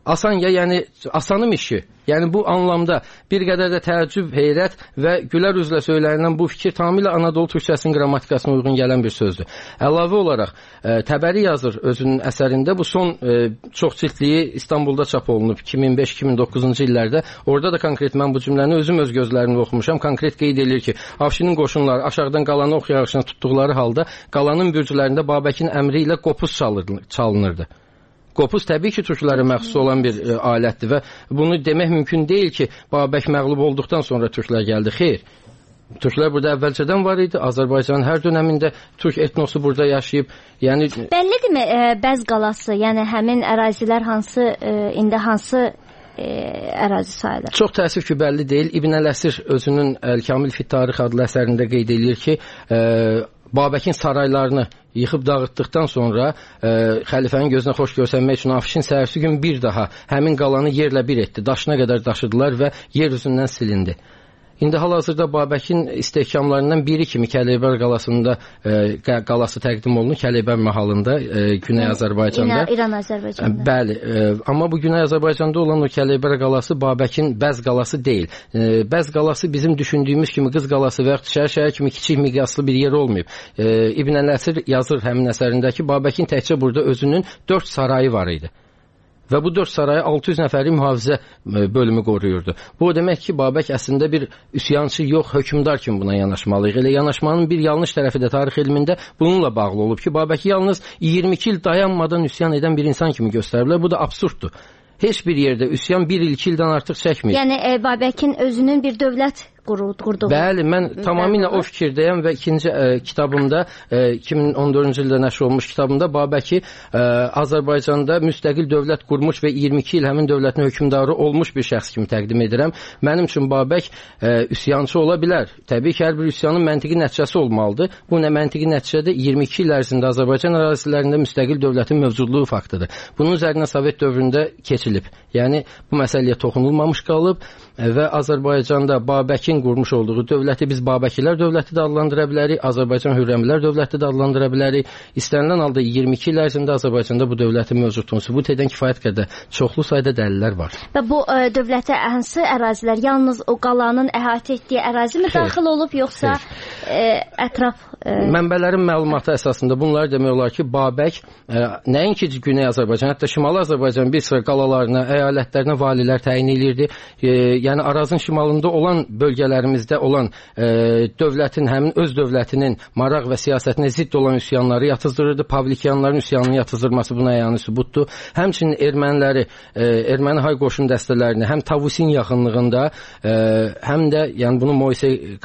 asan ya, yəni asanım işi. Yəni bu anlamda bir qədər də təəccüb, heyrət və gülər üzlə söylənilən bu fikir tamamilə Anadolu türkçəsinin qrammatikasına uyğun gələn bir sözdür. Əlavə olaraq e, Təbəri yazır özünün əsərində, bu son e, çox cildliyi İstanbulda çap olunub iki min beş iki min doqquzuncu illərdə. Orada da konkret mən bu cümləni özüm öz gözlərimlə oxumuşam. Konkret qeyd edir ki, Afşinin qoşunları aşağıdan qalanı ox yarışına tutduqları halda qalanın bürcülərində Babəkin əmri ilə qopuz çalınırdı. Qopuz təbii ki, türklərə məxsus olan bir e, alətdir və bunu demək mümkün deyil ki, Babək məğlub olduqdan sonra türklər gəldi. Xeyr. Türklər burada əvvəlcədən var idi. Azərbaycanın hər dönəmində türk etnosu burada yaşayıb. Yəni bəllidirmi e, Bəz qalası, yəni həmin ərazilər hansı e, indi hansı e, ərazi sayılır? Çox təəssüf ki, bəlli deyil. İbn Ələsir özünün Əl-Kamil fi Tarix adlı əsərində qeyd edir ki, e, Babəkin saraylarını yıxıb dağıtdıqdan sonra e, xəlifənin gözünə xoş görsənmək üçün Afşin səhərsi gün bir daha həmin qalanı yerlə bir etdi. Daşına qədər daşıdılar və yer üzündən silindi. İndi hal-hazırda Babəkin istehkamlarından biri kimi Kəleyber qalasında e, qalası təqdim olunur. Kəleyber mahalında, e, Güney Azərbaycanda. İran Azərbaycanda. Bəli, e, amma bu Güney Azərbaycanda olan o Kəleyber qalası Babəkin Bəz qalası deyil. E, Bəz qalası bizim düşündüyümüz kimi Qız qalası və ya şəhər şəhər kimi kiçik miqyaslı bir yer olmayıb. E, İbn Ələsir yazır həmin əsərində ki, Babəkin təkcə burada özünün dörd sarayı var idi. Və bu dörd sarayı altı yüz nəfəri mühafizə bölümü qoruyurdu. Bu o demək ki, Babək əslində bir üsyançı yox, hökmdar kimi buna yanaşmalıyıq. Elə yanaşmanın bir yanlış tərəfi də tarix elmində bununla bağlı olub ki, Babəki yalnız iyirmi iki il dayanmadan üsyan edən bir insan kimi göstəriblər. Bu da absurddur. Heç bir yerdə üsyan bir il, iki ildən artıq çəkmir. Yəni e, Babəkin özünün bir dövlət qurduğu. Bəli, mən tamamilə o fikirdəyəm və ikinci e, kitabımda e, iki min on dördüncü ildə nəşr olmuş kitabımda Babəki e, Azərbaycanda müstəqil dövlət qurmuş və iyirmi iki il həmin dövlətin hökmdarı olmuş bir şəxs kimi təqdim edirəm. Mənim üçün Babək e, üsyançı ola bilər. Təbii ki, hər bir üsyanın məntiqi nəticəsi olmalıdır. Bu nə məntiqi nəticədə iyirmi iki il ərzində Azərbaycan ərazilərində müstəqil dövlətin mövcudluğu faktıdır. Bunun üzərinə Sovet dövründə keçilib. Yəni bu məsələyə toxunulmamış qalıb və Azərbaycanda Babəkin qurmuş olduğu dövləti biz Babəkilər dövləti də adlandıra bilərik, Azərbaycan Hürrəmilər dövləti də adlandıra bilərik. İstənilən halda iyirmi iki il ərzində Azərbaycanda bu dövlətin mövcudluğunu sübut edən kifayət qədər çoxlu sayda dəlillər var. Və bu ə, dövlətə hansı ərazilər, yalnız o qalanın əhatə etdiyi ərazi mi daxil olub, yoxsa ə, ətraf? Ə... Mənbələrin məlumatı əsasında bunlar demək olar ki, Babək ə, nəinki Güney Azərbaycan, hətta Şimali Azərbaycan bir sıra qalalarına, əyalətlərinə valilər təyin edirdi. E, yəni Arazın şimalında olan bölgələrimizdə olan e, dövlətin, həmin öz dövlətinin maraq və siyasətinə zidd olan üsyanları yatızdırırdı. Pavlikyanların üsyanını yatızdırması buna əyani sübutdur. Həmçinin erməniləri, e, erməni hay qoşun dəstələrini həm Tavusin yaxınlığında, e, həm də yəni bunu Moisey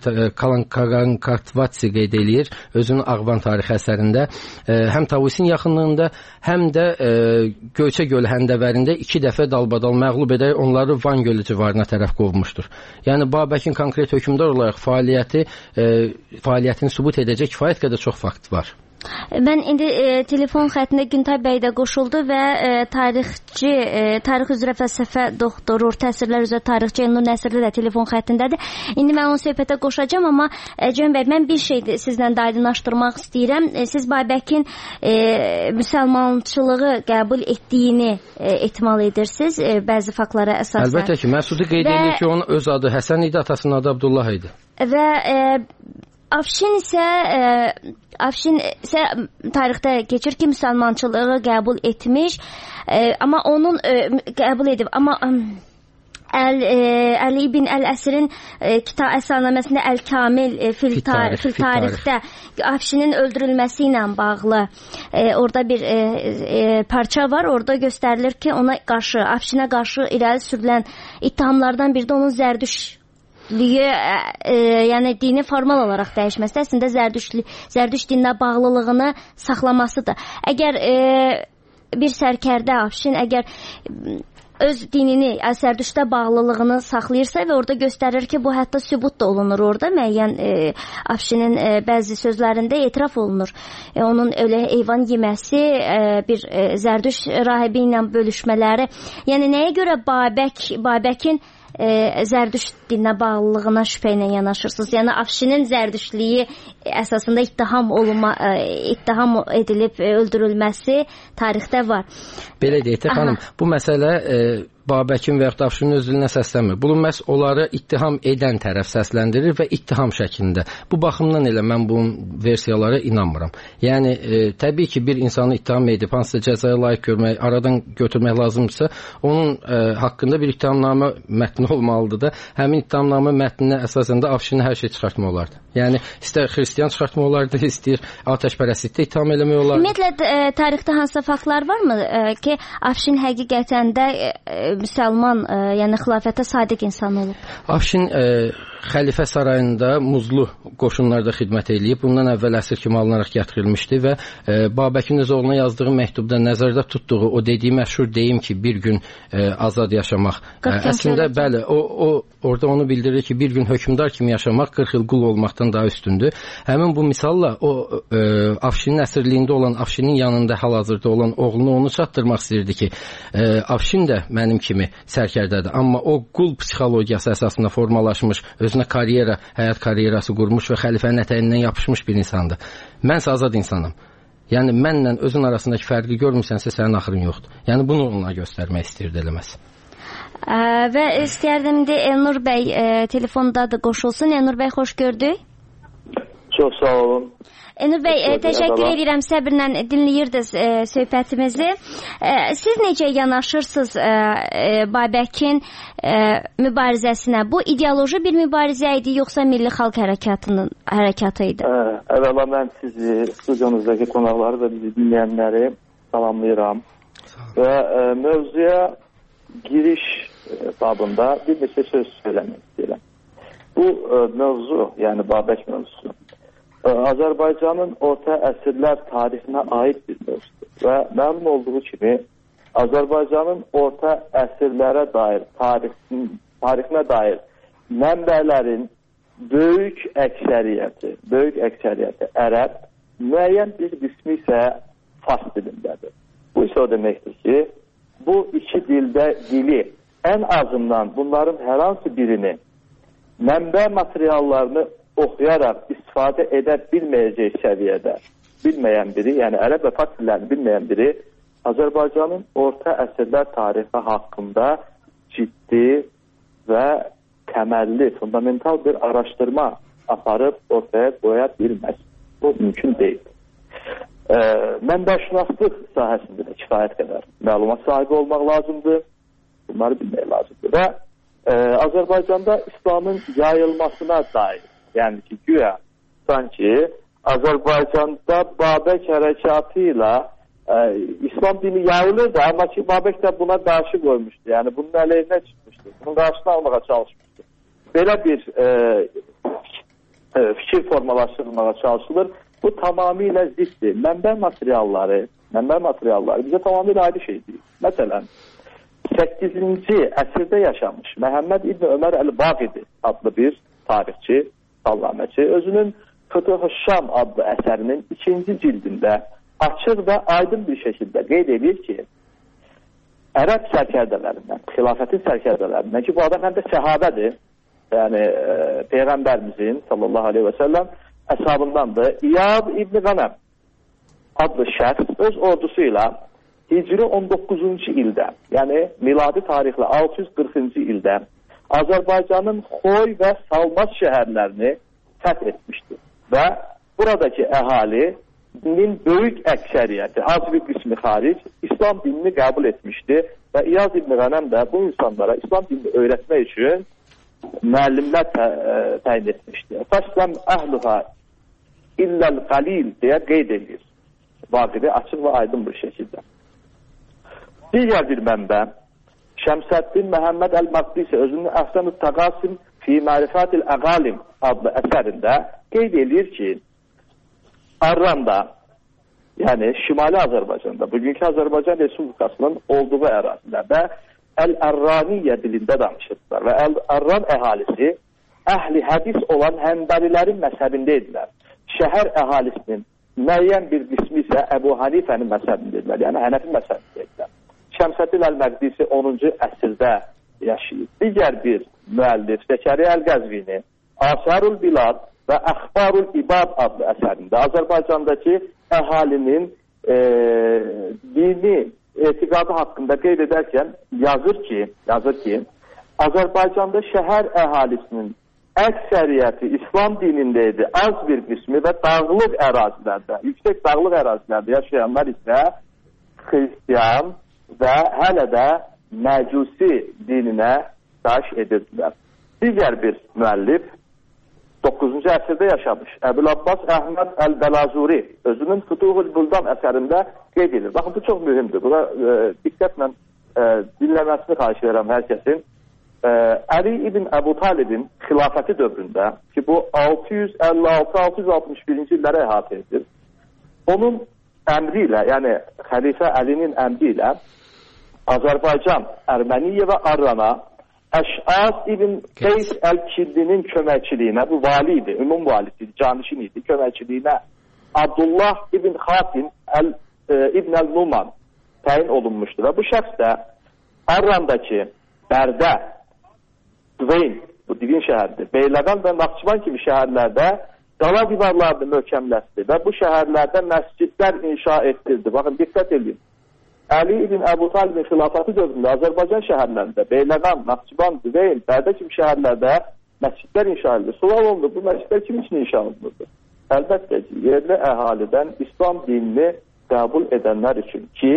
Kalankarvatsi qeyd eləyir özünün Ağvan tarixi əsərində. E, həm Tavusin yaxınlığında, həm də e, Göyçə gölü həndəvərində iki dəfə dalbadal məğlub edərək onları Van gölü civarına tərəf qovmuşdur. Yəni Babəkin konkret hökmdar olaraq fəaliyyəti, e, fəaliyyətini sübut edəcək kifayət qədər çox fakt var. Mən indi e, telefon xəttində Güntay bəy də qoşuldu və e, tarixçi, e, tarix üzrə fəlsəfə doktoru, təsirlər üzrə tarixçi Elnur Nəsirli də telefon xəttindədir. İndi mən onu söhbətə qoşacağam, amma e, Cəm bəy, mən bir şey sizlə də aydınlaşdırmaq istəyirəm. E, siz Babəkin e, müsəlmançılığı qəbul etdiyini e, ehtimal edirsiniz, e, bəzi faktlara əsasən. Əlbəttə ki, Məsudi qeyd edir ki, onun öz adı Həsən idi, atasının adı Abdullah idi. Və e, Afşin isə e, Afşin isə tarixdə keçir ki, müsəlmançılığı qəbul etmiş, e, amma onun e, qəbul edib, amma e, Əl, e, Əli ibn Əl-Əsrin e, kitab əsarnaməsində Əl-Kamil e, fil, tar fil tarixdə Afşinin öldürülməsi ilə bağlı e, orada bir e, e, parça var. Orada göstərilir ki, ona qarşı, Afşinə qarşı irəli sürülən ittihamlardan biri də onun zərdüş Liyə, e, yəni dini formal olaraq dəyişməsi, əslində zərdüşlü, zərdüş dininə bağlılığını saxlamasıdır. Əgər e, bir sərkərdə Afşin əgər öz dinini, zərdüşdə bağlılığını saxlayırsa və orada göstərir ki, bu hətta sübut da olunur orada, müəyyən e, Afşinin e, bəzi sözlərində etiraf olunur. E, onun öyle heyvan yeməsi, e, bir e, zərdüş rahibi ilə bölüşmələri. Yəni nəyə görə Babək, Babəkin e, Zərdüşt dininə bağlılığına şübhə ilə yanaşırsınız? Yəni Afşinin Zərdüştliyi əsasında ittiham olunma, e, ittiham edilib e, öldürülməsi tarixdə var. Belə deyək də xanım, bu məsələ e, Babəkin və yaxud da Afşinin özlüyünə səslənmir. Bunu məhz onları ittiham edən tərəf səsləndirir və ittiham şəklində. Bu baxımdan elə mən bu versiyalara inanmıram. Yəni e, təbii ki, bir insanı ittiham edib hansısa cəzaya layiq görmək, aradan götürmək lazımdırsa, onun e, haqqında bir ittihamnamə mətni olmalıdır da. Həmin ittihamnamə mətninə əsasən də Afşini hər şey çıxartmaq olardı. Yəni istər xristian çıxartmaq olardı, istəyir atəşpərəstlikdə ittiham eləmək olardı. Ümumiyyətlə e, tarixdə hansısa faktlar varmı e, ki, Afşin həqiqətən də e, müsəlman, e, yəni xilafətə sadiq insan olub? Afşin e, xəlifə sarayında muzlu qoşunlarda xidmət eləyib. Bundan əvvəl əsir kimi alınaraq gətirilmişdi və e, Babəkin öz oğluna yazdığı məktubda nəzərdə tutduğu o dediyi məşhur deyim ki, bir gün e, azad yaşamaq. E, əslində bəli, o, o orada onu bildirir ki, bir gün hökmdar kimi yaşamaq qırx il qul olmaqdan daha üstündür. Həmin bu misalla o e, Afşinin əsirliyində olan, Afşinin yanında hal-hazırda olan oğlunu onu çatdırmaq istəyirdi ki, e, Afşin də mənim kimi sərkərdədir. Amma o qul psixologiyası əsasında formalaşmış, özünə karyera, həyat karyerası qurmuş və xəlifənin ətəyindən yapışmış bir insandır. Mənsə azad insanım. Yəni mənlə özün arasındakı fərqi görmürsənsə sənin axırın yoxdur. Yəni bunu ona göstərmək istəyirdi eləməz. Ə, və istəyərdim də Elnur bəy e, telefondadır, qoşulsun. Elnur bəy, xoş gördük. Çox sağ olun. Elnur bəy, e, təşəkkür edirəm, səbirlə dinləyirdiniz e, söhbətimizi. E, siz necə yanaşırsınız e, e, Babəkin e, mübarizəsinə? Bu ideoloji bir mübarizə idi, yoxsa Milli Xalq Hərəkatının hərəkatı idi? Ə, əvvəla mən sizi, studiyonuzdakı qonaqları və bizi dinləyənləri salamlayıram. Və ə, mövzuya giriş babında bir neçə söz söyləmək istəyirəm. Bu ə, mövzu, yəni Babək mövzusu, ə, Azərbaycanın orta əsrlər tarixinə aid bir mövzudur. Və məlum olduğu kimi, Azərbaycanın orta əsrlərə dair, tarixin, tarixinə dair mənbələrin böyük əksəriyyəti, böyük əksəriyyəti ərəb, müəyyən bir qismi isə fars dilindədir. Bu isə o deməkdir ki, bu iki dildə dili ən azından bunların hər hansı birini mənbə materiallarını oxuyaraq istifadə edə bilməyəcək səviyyədə bilməyən biri, yəni ərəb və fars dillərini bilməyən biri Azərbaycanın orta əsrlər tarixi haqqında ciddi və təməlli, fundamental bir araşdırma aparıb ortaya qoya bilməz. Bu mümkün deyil. E, mənbəşünaslıq sahəsində də kifayət qədər məlumat sahibi olmaq lazımdır. Bunları bilmək lazımdır. Və e, Azərbaycanda İslamın yayılmasına dair, yəni ki, güya sanki Azərbaycanda Babək hərəkatı ilə e, İslam dini yayılırdı, amma ki, Babək də buna qarşı qoymuşdu. Yəni bunun əleyhinə çıxmışdı. Bunun qarşısını almağa çalışmışdı. Belə bir e, e, fikir formalaşdırılmağa çalışılır. Bu tamamilə ziddir. Mənbə materialları, mənbə materialları bizə tamamilə ayrı şeydir. Məsələn, səkkizinci əsrdə yaşamış Məhəmməd İbn Ömər Əl-Bağidi adlı bir tarixçi, sallaməçi, özünün Fütuh-u Şam adlı əsərinin ikinci cildində açıq və aydın bir şəkildə qeyd edir ki, ərəb sərkərdələrindən, xilafətin sərkərdələrindən ki, bu adam həm də səhabədir, yəni e, Peyğəmbərimizin sallallahu aleyhi və səlləm əshabındandır. İyad İbn Qənəm adlı şəxs öz ordusu ilə Hicri on doqquzuncu ildə, yəni miladi tarixlə altı yüz qırxıncı ildə Azərbaycanın Xoy və Salmas şəhərlərini fəth etmişdir. Və buradakı əhalinin böyük əksəriyyəti, az bir qismi xaric, İslam dinini qəbul etmişdi və İyad İbn Qənəm də bu insanlara İslam dinini öyrətmək üçün müəllimlər tə, təyin etmişdi. Fəsləm əhluha illəl qalil deyə qeyd edir. Vaqidi açıq və aydın bir şəkildə. Digər bir mənbə, Şəmsəddin Məhəmməd Əl-Maqdisi özünün Əhsən-ı Təqasim fi Mərifətil Əqalim adlı əsərində qeyd edir ki, Arranda, yəni Şimali Azərbaycanda, bugünkü Azərbaycan Respublikasının olduğu ərazilərdə Əl-Ərraniyyə dilində danışırdılar və Əl-Ərran əhalisi əhli hədis olan Həmbəlilərin məzhəbində idilər. Şəhər əhalisinin müəyyən bir qismi isə Əbu Hanifənin məzhəbində idilər, yəni Hənəfi məzhəbində idilər. Şəmsəddin Əl-Məqdisi onuncu əsrdə yaşayır. Digər bir müəllif Zəkəriyyə Əl-Qəzvini Asarul Bilad və Əxbarul İbad adlı əsərində Azərbaycandakı əhalinin e, dini etiqadı haqqında qeyd edərkən yazır ki, yazır ki, Azərbaycanda şəhər əhalisinin əksəriyyəti İslam dinində idi, az bir qismi və dağlıq ərazilərdə, yüksək dağlıq ərazilərdə yaşayanlar isə xristiyan və hələ də məcusi dininə daş edirdilər. Digər bir müəllif doqquzuncu əsrdə yaşamış Əbul Abbas Əhməd Əl-Bəlazuri özünün Futuhul Buldan əsərində qeyd edir. Baxın, bu çox mühümdür. Buna e, diqqətlə e, dinləməsini xahiş edirəm hər kəsin. E, Əli ibn Əbu Talibin xilafəti dövründə ki, bu altı yüz əlli altı altı yüz altmış birinci illərə əhatə edir. Onun əmri ilə, yəni xəlifə Əlinin əmri ilə Azərbaycan, Erməniyə və Arrana Əş'as ibn Qeys Əl-Kildinin köməkçiliyinə, bu vali idi, ümum valisi idi, canişin idi, köməkçiliyinə Abdullah ibn Xatim Əl, e, ibn Əl-Numan təyin olunmuşdur və bu şəxs də Arrandakı Bərdə, Düveyn, bu divin şəhərdir, Beyləqan və Naxçıvan kimi şəhərlərdə qala divarlarını möhkəmləşdi və bu şəhərlərdə məscidlər inşa etdirdi. Baxın, diqqət edin. Əli ibn Əbu Talibin xilafəti dövründə Azərbaycan şəhərlərində, Beyləqan, Naxçıvan, Düveyn, Bərdə kimi şəhərlərdə məscidlər inşa edilir. Sual olundu, bu məscidlər kim üçün inşa olunurdu? Əlbəttə ki, yerli əhalidən İslam dinini qəbul edənlər üçün ki,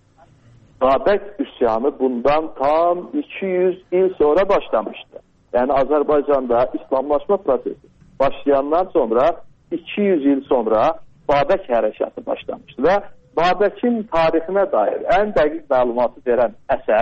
Babək üsyanı bundan tam iki yüz il sonra başlamışdı. Yəni Azərbaycanda İslamlaşma prosesi başlayandan sonra iki yüz il sonra Babək hərəkatı başlamışdı və Babəkin tarixinə dair ən dəqiq məlumatı verən əsər,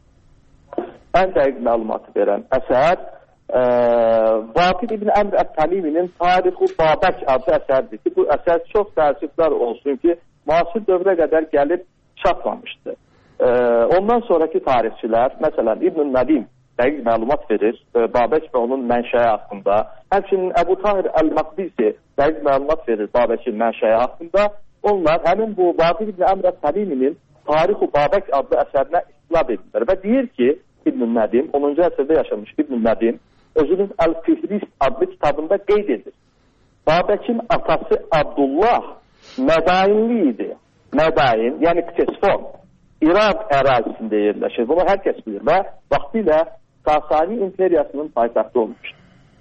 ən dəqiq məlumatı verən əsər e, Vaqid ibn Əmr Ət-Təliminin Tarixu Babək adlı əsərdir ki, bu əsər çox təəssüflər olsun ki, müasir dövrə qədər gəlib çatmamışdı. E, ondan sonraki tarixçilər, məsələn İbn Nədim dəqiq məlumat verir e, Babək və onun mənşəyi haqqında. Həmçinin Əbu Tahir Əl-Maqdisi dəqiq məlumat verir Babəkin mənşəyi haqqında. Onlar həmin bu Vaqid ibn Əmr Ət-Təliminin Tarixu Babək adlı əsərinə istinad edirlər və deyir ki, İbn Nədim, onuncu əsrdə yaşamış İbn Nədim özünün Əl-Fihrist adlı kitabında qeyd edir. Babəkin atası Abdullah Mədainli idi. Mədain, yəni Ktesfon, İraq ərazisində yerləşir. Bunu hər kəs bilir və vaxtilə Sasani imperiyasının paytaxtı olmuşdur.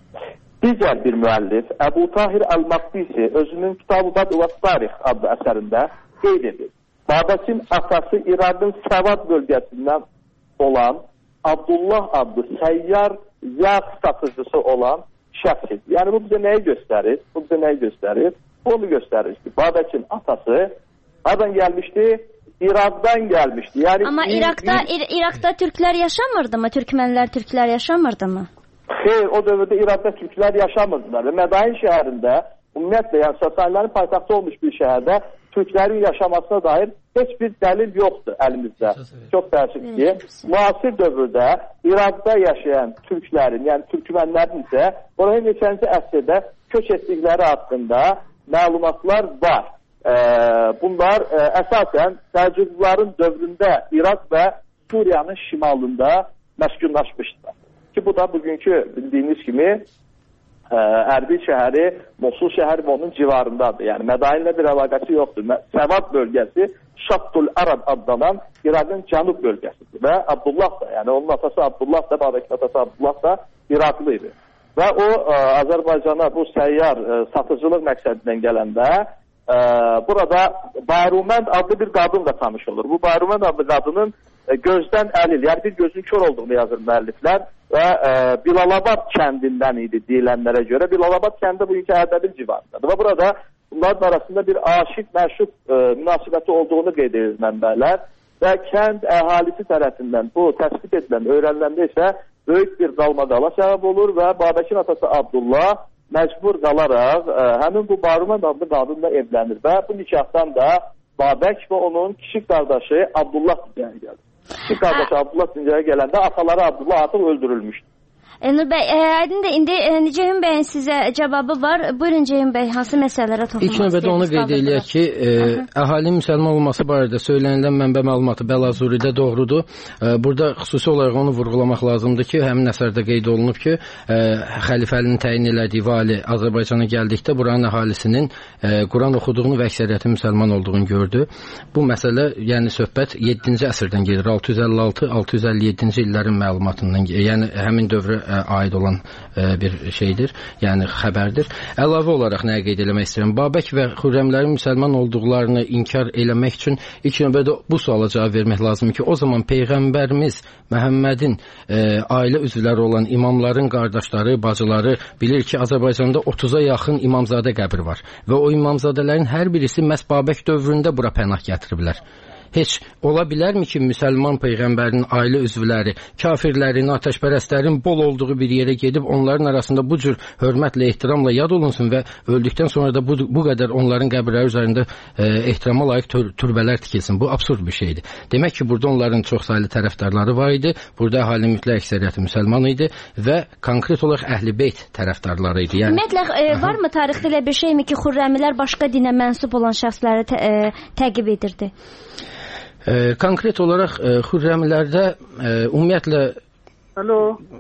Digər bir müəllif Əbu Tahir Əl-Maqdisi özünün Kitab-ı Bədü və Tarix adlı əsərində qeyd edir. Babəkin atası İraqın Səvad bölgəsindən olan Abdullah adlı səyyar yağ satıcısı olan şəxs. Yəni bu bizə nəyi göstərir? Bu bizə nəyi göstərir? Onu göstərir ki, Babəkin atası hardan gəlmişdi? İraqdan gəlmişdi. Yəni Amma İraqda İr İraqda türklər yaşamırdı mı? Türkmənlər, türklər yaşamırdı mı? Xeyr, o dövrdə İraqda türklər yaşamırdılar və Mədain şəhərində, ümumiyyətlə, yəni Sasanilərin paytaxtı olmuş bir şəhərdə türklərin yaşamasına dair heç bir dəlil yoxdur əlimizdə. Çox təəssüf ki, müasir dövrdə İraqda yaşayan türklərin, yəni türkmənlərin isə oraya neçənci əsrdə köç etdikləri haqqında məlumatlar var. Ee, bunlar e, əsasən Səlcuqluların dövründə İraq və Suriyanın şimalında məskunlaşmışdılar. Ki bu da bugünkü bildiyiniz kimi e, Ərbil şəhəri, Mosul şəhəri və onun civarındadır. Yəni Mədainlə bir əlaqəsi yoxdur. Səvad bölgəsi Şattul Arab adlanan İraqın cənub bölgəsidir. Və Abdullah da, yəni onun atası Abdullah da, Babəkin atası Abdullah da İraqlı idi. Və o e, Azərbaycana bu səyyar e, satıcılıq məqsədindən gələndə e, burada Bayrumənd adlı bir qadın da tanış olur. Bu Bayrumənd adlı qadının e, gözdən əlil, yəni bir gözün kör olduğunu yazır müəlliflər. Və e, Bilalabad kəndindən idi deyilənlərə görə. Bilalabad kəndi bugünkü Ərdəbil civarındadır. Və burada bunların arasında bir aşiq, məşuq e, münasibəti olduğunu qeyd edir mənbələr. Və kənd əhalisi tərəfindən bu təsbit edilən, öyrəniləndə isə böyük bir qalmaqala səbəb olur və Babəkin atası Abdullah məcbur qalaraq e, həmin bu Bayrumənd adlı qadınla evlənir və bu nikahdan da Babək və onun kiçik qardaşı Abdullah dünyaya gəlir. Kiçik qardaşı Abdullah dünyaya gələndə ataları Abdullah artıq öldürülmüşdür. Elnur bəy, e, aydındır. İndi e, Ceyhun bəyin sizə cavabı var. Buyurun Ceyhun bəy, hansı məsələlərə toxunmaq İlk növbədə onu qeyd eləyək ki, e, əhalinin müsəlman olması barədə söylənilən mənbə məlumatı Bəlazuridə doğrudur. E, burada xüsusi olaraq onu vurğulamaq lazımdır ki, həmin əsərdə qeyd olunub ki, e, xəlifəlinin təyin elədiyi vali Azərbaycana gəldikdə buranın əhalisinin e, Quran oxuduğunu və əksəriyyətin müsəlman olduğunu gördü. Bu məsələ, yəni söhbət yeddinci əsrdən gedir. altı yüz əlli altı altı yüz əlli yeddinci illərin məlumatından, yəni həmin dövrə aid olan e, bir şeydir, yəni xəbərdir. Əlavə olaraq nəyə qeyd eləmək istəyirəm? Babək və Xürrəmlərin müsəlman olduqlarını inkar eləmək üçün ilk növbədə bu suala cavab vermək lazımdır ki, o zaman Peyğəmbərimiz Məhəmmədin e, ailə üzvləri olan imamların qardaşları, bacıları bilir ki, Azərbaycanda otuza yaxın imamzadə qəbri var və o imamzadələrin hər birisi məhz Babək dövründə bura pənah gətiriblər. Heç ola bilərmi ki, müsəlman Peyğəmbərin ailə üzvləri, kafirlərin, atəşpərəstlərin bol olduğu bir yerə gedib onların arasında bu cür hörmətlə, ehtiramla yad olunsun və öldükdən sonra da bu, bu qədər onların qəbirləri üzərində e, ehtirama layiq tür, türbələr tikilsin. Bu absurd bir şeydir. Demək ki, burada onların çox saylı tərəfdarları var idi, burada əhalinin mütləq əksəriyyəti müsəlman idi və konkret olaraq Əhl-i Beyt tərəfdarları idi. Yəni, ümumiyyətlə, e, varmı tarixdə elə bir şeymi ki, Xürrəmilər başqa dinə mənsub olan şəxsləri tə, e, təqib edirdi? E, konkret olaraq e, Xürrəmlərdə e, ümumiyyətlə Alo.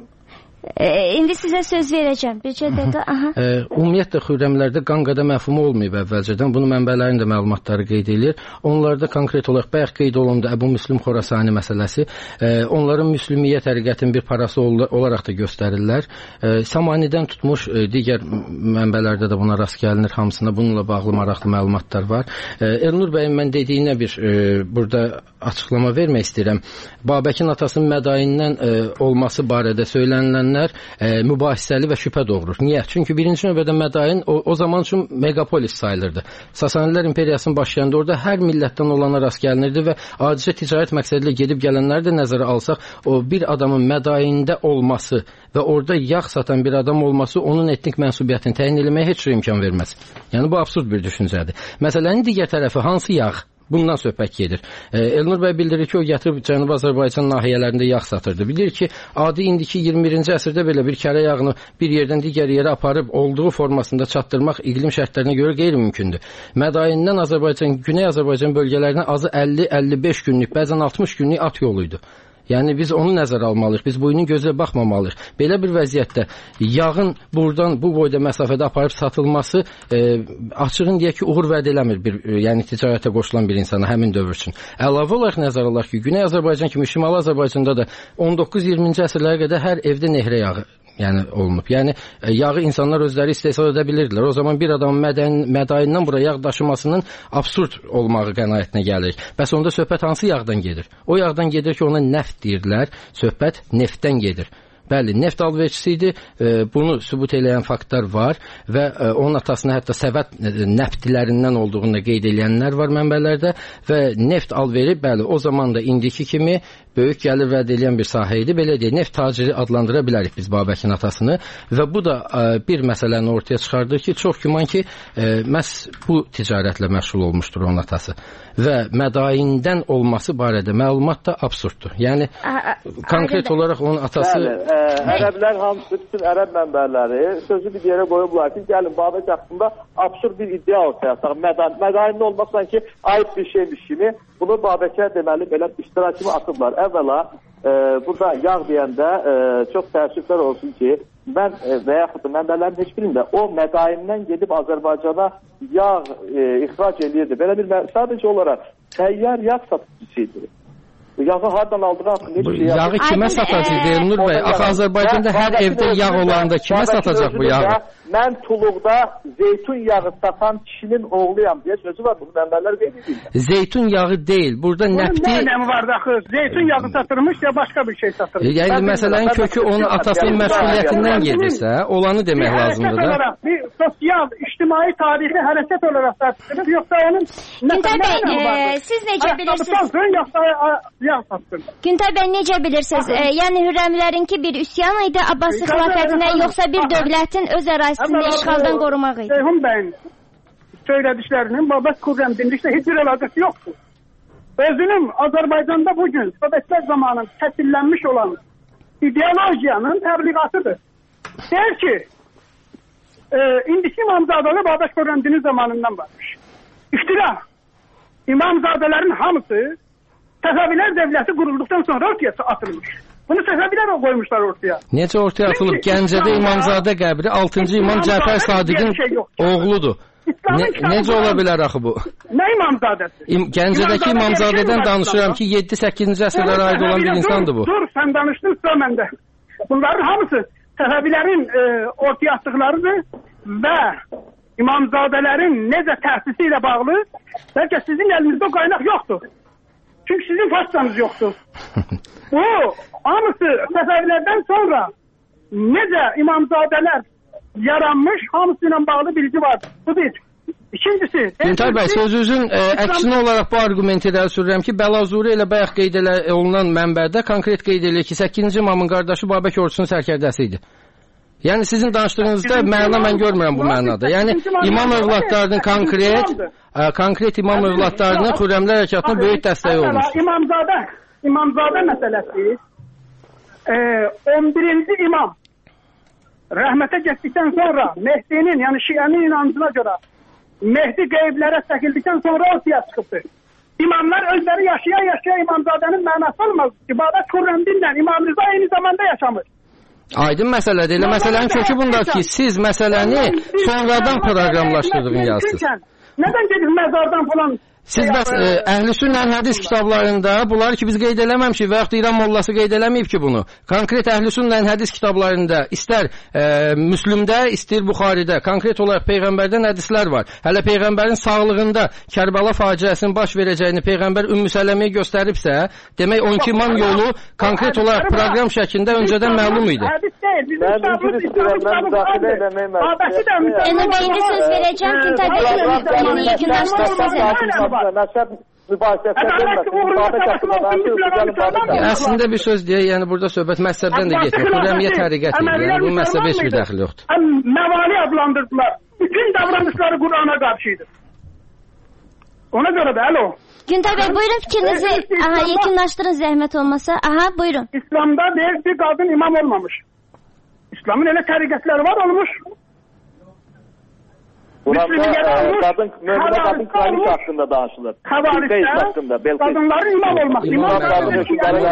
E, indi sizə söz verəcəm. Bircə dəqiqə. Aha. E, ümumiyyətlə Xürrəmlərdə qanqada məfhumu olmayıb əvvəlcədən. Bunu mənbələrin də məlumatları qeyd edir. Onlarda konkret olaraq bayaq qeyd olundu Əbu Müslim Xorasani məsələsi. E, onların müslümiyyə təriqətin bir parası ol olaraq da göstərirlər. E, Samanidən tutmuş e, digər mənbələrdə də buna rast gəlinir hamısına. Bununla bağlı maraqlı məlumatlar var. E, Elnur bəyin mən dediyinə bir e, burada açıqlama vermək istəyirəm. Babəkin atasının Mədayindən e, olması barədə söylənilənlər e, mübahisəli və şübhə doğurur. Niyə? Çünki birinci növbədə Mədayin o, o zaman üçün megapolis sayılırdı. Sasanilər imperiyasının başlayanında orada hər millətdən olana rast gəlinirdi və adicə ticarət məqsədilə gedib gələnləri də nəzərə alsaq, o bir adamın Mədayində olması və orada yağ satan bir adam olması onun etnik mənsubiyyətini təyin etməyə heç bir imkan verməz. Yəni bu absurd bir düşüncədir. Məsələnin digər tərəfi hansı yağ? Bundan söhbət gedir. E, Elnur bəy bildirir ki, o gətirib Cənubi Azərbaycan nahiyələrində yağ satırdı. Bilir ki, adi indiki iyirmi birinci əsrdə belə bir kərə yağını bir yerdən digər yerə aparıb olduğu formasında çatdırmaq iqlim şərtlərinə görə qeyri-mümkündür. Mədayindən Azərbaycan, Güney Azərbaycan bölgələrinə azı əlli əlli beş günlük, bəzən altmış günlük at yoluydu. Yəni biz onu nəzərə almalıyıq, biz boyunun gözlə baxmamalıyıq. Belə bir vəziyyətdə yağın buradan bu boyda məsafədə aparıb satılması e, açığın deyək ki, uğur vəd eləmir bir, e, yəni ticarətə qoşulan bir insana həmin dövr üçün. Əlavə olaraq nəzərə alaq ki, Güney Azərbaycan kimi Şimali Azərbaycanda da on doqquz iyirminci əsrlərə qədər hər evdə nehrə yağı yəni olunub. Yəni yağı insanlar özləri istehsal edə bilirdilər. O zaman bir adamın mədən, mədayindən bura yağ daşımasının absurd olmağı qənaətinə gəlir. Bəs onda söhbət hansı yağdan gedir? O yağdan gedir ki, ona neft deyirlər. Söhbət neftdən gedir. Bəli, neft alverçisi idi. E, bunu sübut eləyən faktlar var və e, onun atasına hətta Səvət nəftlərindən olduğunu qeyd edənlər var mənbələrdə və neft alveri, bəli, o zaman da indiki kimi böyük gəlir vəd edən bir sahə idi. Belə deyək, neft taciri adlandıra bilərik biz Babəkin atasını və bu da e, bir məsələni ortaya çıxardır ki, çox güman ki, e, məhz bu ticarətlə məşğul olmuşdur onun atası və Mədayindən olması barədə məlumat da absurddur. Yəni konkret olaraq onun atası Bəli, ə, ərəblər hamısı, bütün ərəb mənbələri sözü bir yerə qoyublar ki, gəlin Babək haqqında absurd bir iddia ortaya ataq. Mədayində olmaq sanki ayıb bir şeymiş kimi bunu Babəkə deməli belə iştirakımı atıblar. Əvvəla e, burada yağ deyəndə e, çox təəssüflər olsun ki, mən e, və yaxud da mənbələrin heç birində o Mədayindən gedib Azərbaycana yağ e, ixrac eləyirdi. Belə bir sadəcə olaraq təyyar yağ satıcısıydı. Yağı hardan aldığı haqqında heç şey yağı kimə satacaq Elnur bəy? Axı Azərbaycanda hər evdə yağ olanda kimə satacaq bu yağı? Mən Tuluqda zeytun yağı satan kişinin oğluyam deyə sözü var. Bunu mənbələr qeyd edirlər. Zeytun yağı deyil. Burada nəfti... Bunun nə önəmi var da axı? Zeytun yağı satılmış ya başqa bir şey satılmış. Yəni məsələnin kökü onun atasının məşğuliyyətindən gedirsə, olanı demək lazımdır da. Bir sosial, ictimai, tarixi hərəkət olaraq satılır, yoxsa onun... Güntay bəy, siz necə bilirsiniz? Güntay bəy, necə bilirsiniz? Yəni Hürrəmlərinki bir üsyan idi Abbasi xilafətinə, yoxsa bir dövlətin öz ərazisini işğaldan qorumaq idi? Ceyhun bəyin söylədiklərinin Babək Xürrəm dinliklə heç bir əlaqəsi yoxdur. Özünün Azərbaycanda bugün Sovetlər zamanı təsillənmiş olan ideolojiyanın təbliğatıdır. Deyir ki, e, indiki İmamzadalı Babək Xürrəmdinin zamanından varmış. İftira. İmamzadələrin hamısı Səfəvilər dövləti qurulduqdan sonra ortaya atılmış. Bunu Səfəvilər qoymuşlar ortaya. Necə ortaya atılıb? Gəncədə İmamzadə qəbri altıncı İmam Cəfər Sadiqin oğludur. Ne, necə ola bilər axı bu? Nə İmamzadəsi? İm, Gəncədəki İmamzadədən danışıram ki, yeddi səkkizinci əsrlərə aid olan bir insandır bu. Dur, sən danışdın, sıra məndə. Bunların hamısı Səfəvilərin e, ortaya atdıqlarıdır və İmamzadələrin necə təsisi ilə bağlı, bəlkə sizin əlinizdə qaynaq yoxdur. Çünki sizin façanız yoxdur. Bu, hamısı Səfəvilərdən sonra necə İmamzadələr yaranmış, hamısı ilə bağlı bilgi var. Bu bir. İkincisi... Güntar bəy, sözünüzün e, əksinə olaraq bu argumenti irəli sürürəm ki, Bəlazuri ilə bayaq qeyd olunan mənbədə konkret qeyd edilir ki, səkkizinci İmamın qardaşı Babək ordusunun sərkərdəsi idi. Yəni sizin danışdığınızda məna mən görmürəm bu mənada. Yəni imam övladlarının konkret ə, konkret imam övladlarının Xürrəmlər hərəkatına böyük dəstəyi olmuş. İmamzadə, İmamzadə məsələsi e, on birinci imam rəhmətə getdikdən sonra Mehdinin, yəni Şiənin inancına görə Mehdi qeyblərə çəkildikdən sonra ortaya çıxıbdır. İmamlar özləri yaşaya-yaşaya İmamzadənin mənası olmaz ki, Babək Xürrəmdinlə İmam Rıza eyni zamanda yaşamır. Aydın məsələdir. Elə məsələnin kökü bundadır ki, siz məsələni sonradan proqramlaşdırdığını yazsınız. Nədən gedib məzardan falan? Siz bəs e, Əhl-i Sünnə hədis kitablarında bunları ki biz qeyd eləməmişik və yaxud İran mollası qeyd eləməyib ki bunu. Konkret Əhl-i Sünnə hədis kitablarında istər e, Müslümdə, istər Buxaridə konkret olaraq Peyğəmbərdən hədislər var. Hələ Peyğəmbərin sağlığında Kərbəla faciəsinin baş verəcəyini Peyğəmbər Ümmü Sələməyə göstəribsə, demək on iki imam yolu konkret olaraq proqram şəklində öncədən məlum idi. Hədis deyil, bizim kitabımız İslamın müdaxilə eləmək məqsədi. Elə bəyində söz verəcəm ki, təbii ki, yekunlaşdır sizə. Məzhəb mübahisəsinə gəlməsin. Babək haqqında əslində bir söz deyək, yəni burada söhbət məzhəbdən də getmir. Xürrəmiyyə təriqətidir. Yəni bu məzhəbə heç bir dəxli yoxdur. Məvali adlandırdılar. Bütün davranışları Qur'ana qarşıydı. Ona görə də, alo. Günter Bey, buyurun fikrinizi aha, yekunlaşdırın zəhmət olmasa. Aha, buyurun. İslamda deyil bir qadın imam olmamış. İslamın elə təriqətləri var olmuş. Burada qadın, müminə qadın kraliç haqqında danışılır. Xəvarişdə qadınların imam olmaq. İmam qadın hökmdarı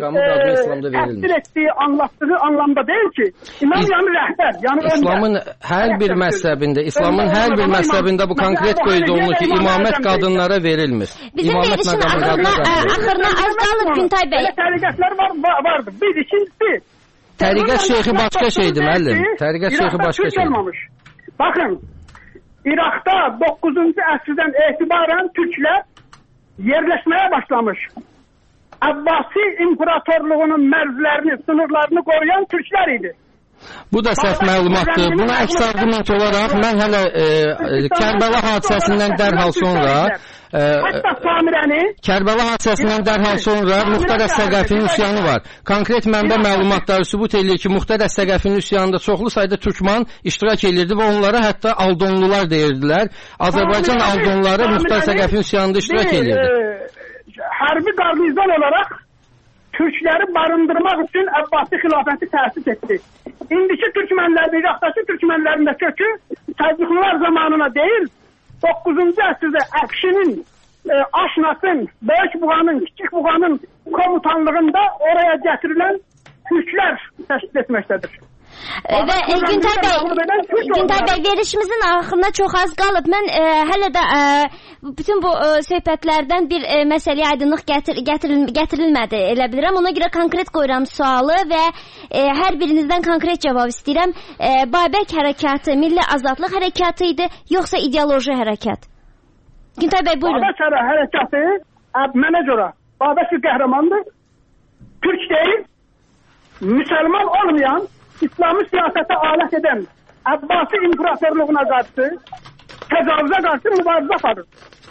təsdir etdiyi, anlattığı anlamda deyil ki, imam yəni rəhbər, yəni öndə. İslamın hər bir məzhəbində, İslamın hər bir məzhəbində bu konkret qeyd olunur ki, imamət qadınlara verilmir. Bizim verilişin axırına az qalıb Günter Bey. Təriqətlər vardı. Bir, ikincisi. Təriqət şeyxi başqa şeydir, müəllim. Təriqət şeyxi başqa şeydir. Baxın. İraqda doqquzuncu əsrdən etibarən türklər yerləşməyə başlamış. Abbasi imperatorluğunun mərzlərini, sınırlarını qoruyan türklər idi. Bu da səhv məlumatdır. Buna əks arqument olaraq mən hələ e, Kərbəla hadisəsindən dərhal sonra e, Kərbəla hadisəsindən dərhal sonra Muxtar Əs-Səqəfinin üsyanı var. Konkret mənbə məlumatları sübut edir ki, Muxtar Əs-Səqəfinin üsyanında çoxlu sayda türkman iştirak edirdi və onlara hətta Aldonlular deyirdilər. Azərbaycan Aldonları Muxtar Əs-Səqəfinin üsyanında iştirak edirdi. Hərbi qarnizon olaraq Türkləri barındırmaq üçün Əbbasi xilafəti təsis etdi. İndiki türkmənlər, İraqdakı türkmənlərin də kökü Səlcuqlular zamanına deyil, doqquzuncu əsrdə Əqşinin, e, Aşnasın, Böyük Buğanın, Kiçik Buğanın komutanlığında oraya gətirilən türklər təşkil etməkdədir. Və e, Günter Bey, Günter Bey, verişimizin axırına çox az qalıb. Mən e, hələ də e, bütün bu e, söhbətlərdən bir e, məsələyə aydınlıq gətir, gətiril, gətirilmədi, elə bilirəm. Ona görə konkret qoyuram sualı və e, hər birinizdən konkret cavab istəyirəm. E, Babək hərəkatı milli azadlıq hərəkatı idi, yoxsa ideoloji hərəkat? Günter Bey, buyurun. Babək hərəkatı mənə görə Babək bir qəhrəmandır. Türk deyil, müsəlman olmayan, İslamı siyasete alet eden Abbasi imparatorluğuna karşı tecavüze karşı mübarize aparır.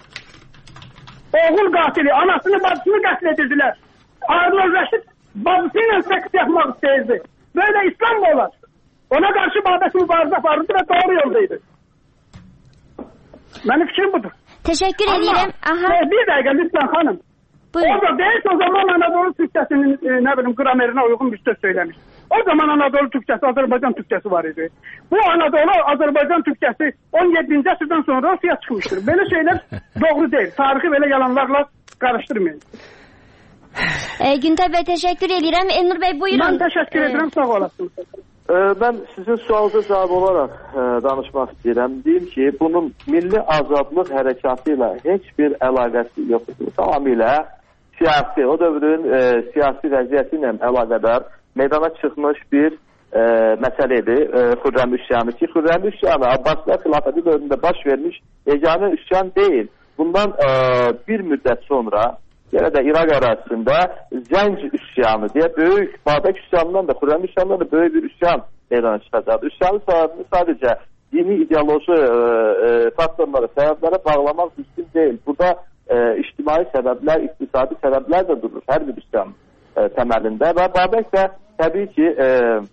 Oğul katili anasını bacısını katledirdiler. Harun Reşit bacısıyla seks yapmak isteyirdi. Böyle İslam mı olar? Ona karşı Babək mübarize aparırdı ve doğru yoldaydı. Benim fikrim budur. Teşekkür ederim. Aha. Bir dakika lütfen hanım. Buyurun. O da deyil, o zaman Anadolu Türkçəsinin e, nə bilim qramerinə uyğun bir söz söyləmiş. O zaman Anadolu Türkçəsi, Azərbaycan Türkçəsi var idi. Bu Anadolu, Azərbaycan Türkçəsi on yeddinci əsrdən sonra ortaya çıxmışdır. Belə şeylər doğru deyil. Tarixi belə yalanlarla qarışdırmayın. E, Güntər bəy, təşəkkür edirəm. Elnur bəy, buyurun. Mən təşəkkür edirəm, sağ olasınız. Ee, ben sizin sualınıza cevap olarak e, danışmak istedim. Diyeyim ki bunun milli azadlık harekatıyla hiçbir alakası yoktur. Tamamıyla siyasi, o dövrün e, siyasi vəziyyətiyle alakadar meydana çıkmış bir e, məsələdir. E, Xürrəm üsyanı ki, Xürrəm üsyanı Abbasilər xilafəti dövründə baş vermiş yeganə üsyan değil. Bundan e, bir müddət sonra yenə də İraq ərazisində Zənc üsyanı deyə böyük, Babək üsyanından da, Xürrəm üsyanından da böyük bir üsyan meydana çıxacaqdır. Üsyanı səbəbini sadəcə dini ideoloji e, e, faktorlara, səbəblərə bağlamaq mümkün deyil. Burada e, ictimai səbəblər, iqtisadi səbəblər də durur hər bir üsyan e, təməlində və Babək də təbii ki e,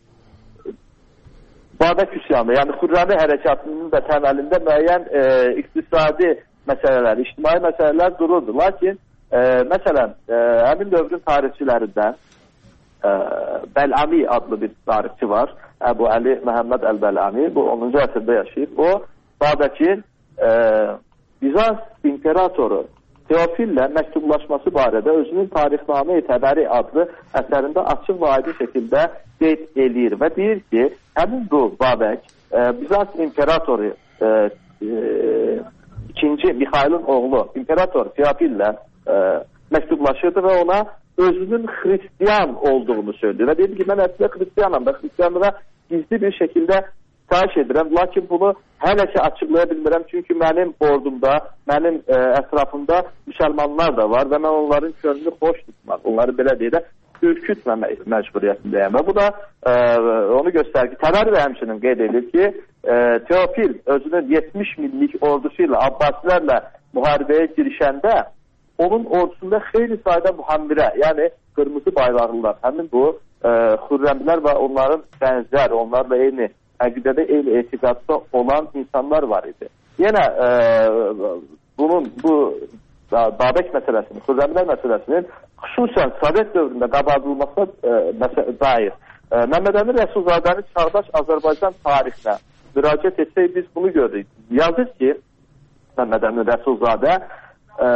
Babək üsyanı, yəni Xürrəmi hərəkatının da təməlində müəyyən e, iqtisadi məsələlər, ictimai məsələlər dururdu. Lakin Ee, məsələn, e, həmin dövrün tarixçilərindən e, Bəlami adlı bir tarixçi var. Əbu Əli Məhəmməd Əl-Bəlami. Bu onuncu əsrdə yaşayıb. O, Babəkin e, Bizans imperatoru Teofillə məktublaşması barədə özünün Tarixnamə-i Təbəri adlı əsərində açıq və aydın şəkildə qeyd eləyir və deyir ki, həmin bu Babək e, Bizans imperatoru e, e, ikinci Mixailin oğlu imperator Teofillə Ə, məktublaşırdı və ona özünün xristiyan olduğunu söylüyor. Və dedi ki, mən əslində xristiyanam və xristiyanlığa gizli bir şəkildə xahiş edirəm. Lakin bunu hələ ki açıqlaya bilmirəm. Çünki mənim ordumda, mənim ə, ətrafımda müsəlmanlar da var və mən onların könlünü xoş tutmaq, onları belə deyək də ürkütməmək məcburiyyətindəyəm. Və bu da ə, onu göstərir ki, Təbəri də həmçinin qeyd edir ki, ə, Teofil özünün yetmiş minlik ordusuyla Abbasilərlə müharibəyə girişəndə onun ordusunda xeyli sayda mühəmbirə, yəni qırmızı bayraqlılar, həmin bu e, Xürrəmlər və onların bənzər, onlarla eyni əqidədə, eyni etiqadda olan insanlar var idi. Yenə e, bunun, bu Babək məsələsinin, Xürrəmlər məsələsinin xüsusən Sovet dövründə qabardılmasına e, dair e, Məmməd Əmin Rəsulzadənin çağdaş Azərbaycan tarixinə müraciət etsək biz bunu görürük. Yazır ki, Məmməd Əmin Rəsulzadə e,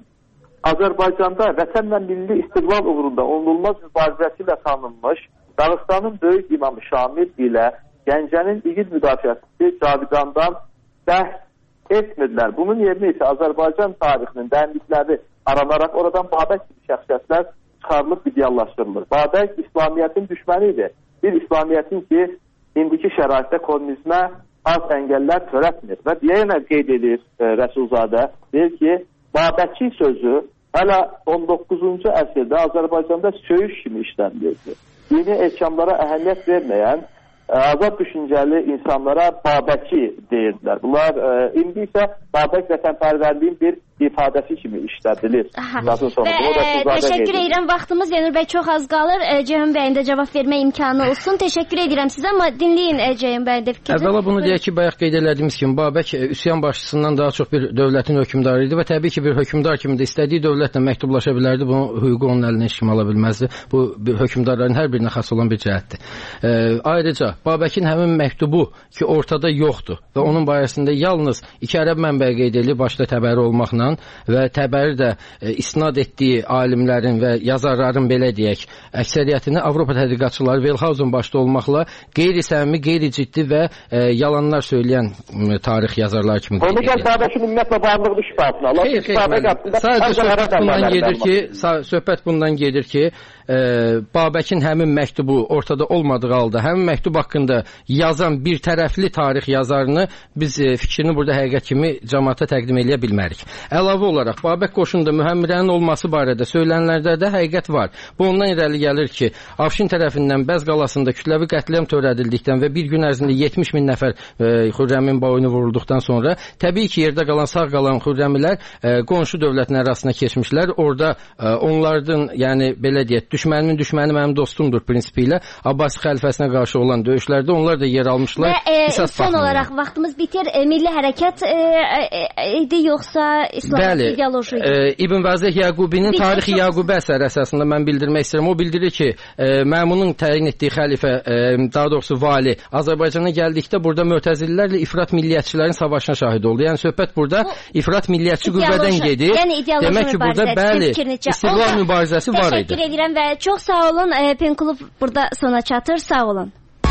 Azərbaycanda vətənlə milli istiqlal uğrunda onulmaz mübarizəsi ilə tanınmış Dağıstanın böyük imamı Şamil ilə Gəncənin igid müdafiəçisi Cavidandan bəhs etmirlər. Bunun yerinə isə Azərbaycan tarixinin dərinlikləri aranaraq oradan Babək kimi şəxsiyyətlər çıxarılıb ideallaşdırılır. Babək İslamiyyətin düşməni idi. Bir İslamiyyətin ki, indiki şəraitdə kommunizmə az əngəllər törətmir. Və yenə qeyd edir e, Rəsulzadə, deyir ki, Babəki sözü hələ on doqquzuncu əsrdə Azərbaycanda söyüş kimi işləndirdi. Dini ehkamlara əhəmiyyət verməyən azad düşüncəli insanlara Babəki deyirdilər. Bunlar e, indi isə Babək vətənpərvərliyin bir ifadəsi kimi işlədilir. Və e, təşəkkür edirəm. Vaxtımız Elnur bəy çox az qalır. E, Ceyhun bəyin də cavab vermə imkanı olsun. Təşəkkür edirəm sizə, amma dinləyin e, Ceyhun bəyin də fikrini. Əvvəla bunu deyək ki, bayaq qeyd elədiyimiz kimi Babək e, üsyan başçısından daha çox bir dövlətin hökmdarı idi və təbii ki, bir hökmdar kimi də istədiyi dövlətlə məktublaşa bilərdi. Bunun hüququ onun əlinə heç kim ala bilməzdi. Bu bir hökmdarların hər birinə xas olan bir cəhətdir. E, ayrıca Babəkin həmin məktubu ki, ortada yoxdur və onun barəsində yalnız iki ərəb mənbəyi qeyd edilir, başda Təbəri olmaqla və Təbəri də e, isnad etdiyi alimlərin və yazarların belə deyək, əksəriyyətini Avropa tədqiqatçıları Velhausen başda olmaqla qeyri-səmimi, qeyri-ciddi və e, yalanlar söyləyən e, tarix yazarları kimi qeyd edilir. Onu gəl Babəkin ümumiyyətlə varlığı şübhasına. Xeyr, xeyr, sadəcə söhbət bundan gedir ki, söhbət bundan gedir ki, e, Babəkin həmin məktubu ortada olmadığı halda, həmin məktub haqqında yazan bir tərəfli tarix yazarını biz e, fikrini burada həqiqət kimi cəmaata təqdim edə bilmərik. Əlavə olaraq Babək qoşununda mühəmmirənin olması barədə söylənlərdə də həqiqət var. Bu ondan irəli gəlir ki, Afşin tərəfindən Bəz qalasında kütləvi qətliam törədildikdən və bir gün ərzində yetmiş min nəfər e, Xürrəmin boynu vurulduqdan sonra təbii ki, yerdə qalan sağ qalan Xürrəmilər e, qonşu dövlətin arasına keçmişlər. Orada e, onlardan, yəni belə deyək, düşmənimin düşməni mənim dostumdur prinsipi ilə Abbasi xəlifəsinə qarşı olan döyüşlərdə onlar da yer almışlar. Və e, son olaraq vaxtımız bitir. E, milli hərəkat e, e, idi yoxsa Bəli, ideoloji. E, İbn Vəzih Yaqubinin Bir Tarixi çox- Yaqub əsəri əsasında mən bildirmək istəyirəm. O bildirir ki, e, Məmunun təyin etdiyi xəlifə, e, daha doğrusu vali Azərbaycana gəldikdə burada Mötəzililərlə ifrat milliyyətçilərin savaşına şahid oldu. Yəni söhbət burada ifrat milliyyətçi qüvvədən gedir. Yəni ideoloji Demək ki, burada bəli, istiqlal mübarizəsi var idi. Təşəkkür edirəm və çox sağ olun. E, Penklub burada sona çatır. Sağ olun.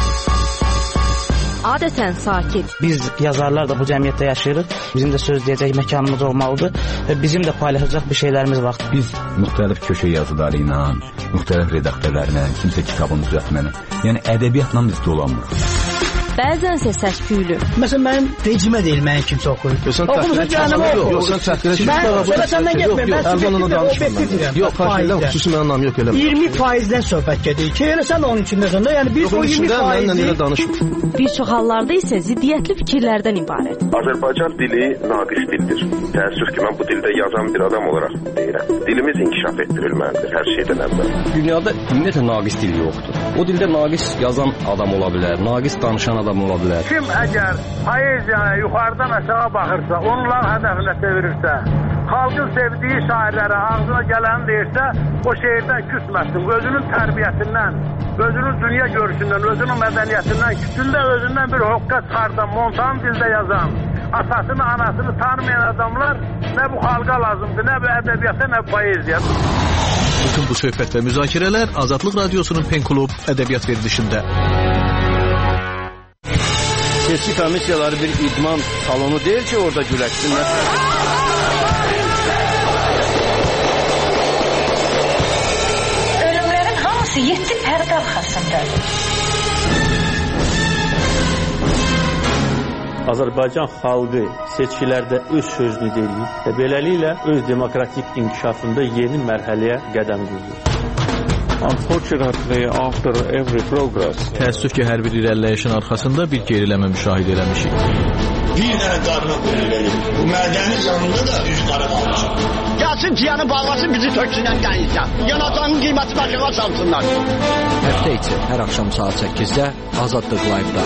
Adətən sakit. Biz yazarlar da bu cəmiyyətdə yaşayırıq. Bizim də söz deyəcək məkanımız olmalıdır və bizim də paylaşacaq bir şeylərimiz var. Biz müxtəlif köşə yazıları ilə, müxtəlif redaktörlərlə, kimsə kitabını düzəltməni, yəni ədəbiyyatla biz dolanmırıq. Bəzən isə səs-küylü. Məsələn, mənim vecimə deyil, mənim kimsə oxuyur. Oxumuza canım oxu. Yox, sən təhqilə çıxma. Mən sonra səndən getməyim. Mən Əvvələn danışmıram. Yox, xahiş xüsusi mənim anlam yox elə. iyirmi faizdən söhbət gedir ki, elə sən onun içindəsən də. Yəni biz o iyirmi mənlə danışmır. Bir çox hallarda isə ziddiyyətli fikirlərdən ibarət. Azərbaycan dili naqis dildir. Təəssüf ki, mən bu dildə yazan bir adam olaraq deyirəm. Dilimiz inkişaf etdirilməlidir hər şeydən əvvəl. Dünyada ümumiyyətlə naqis dil yoxdur. O dildə naqis yazan adam ola bilər, naqis danışan adam ola bilər. Kim əgər poeziyaya yuxarıdan aşağı baxırsa, onların hədəfinə çevirirsə, xalqın sevdiyi şairlərə ağzına gələni deyirsə, o şeirdən küsməsin. Özünün tərbiyəsindən, özünün dünya görüşündən, özünün mədəniyyətindən küsün də özündən bir hoqqa çıxardan, montan dildə yazan, atasını, anasını tanımayan adamlar nə bu xalqa lazımdır, nə bu ədəbiyyata, nə bu poeziya. Bütün bu söhbət və müzakirələr Azadlıq Radiosunun Penklub ədəbiyyat verilişində. Seçki komissiyaları bir idman salonu deyil ki, orada güləşsinlər. Ölümlərin hamısı yeddi pərdə arxasındadır. Azərbaycan xalqı seçkilərdə öz sözünü deyir və beləliklə öz demokratik inkişafında yeni mərhələyə qədəm qoyur. Unfortunately, after every progress, təəssüf ki, hər bir irəliləyişin arxasında bir geriləmə müşahidə eləmişik. Bir dənə qarına qoyulur. Bu mədəni canında da üç qara qalmışıq. Gəlsin ciyanı bağlasın, bizi töksünən dənizdən. Yanacağının qiyməti başına salsınlar. Həftə içi hər axşam saat səkkizdə Azadlıq Live-da.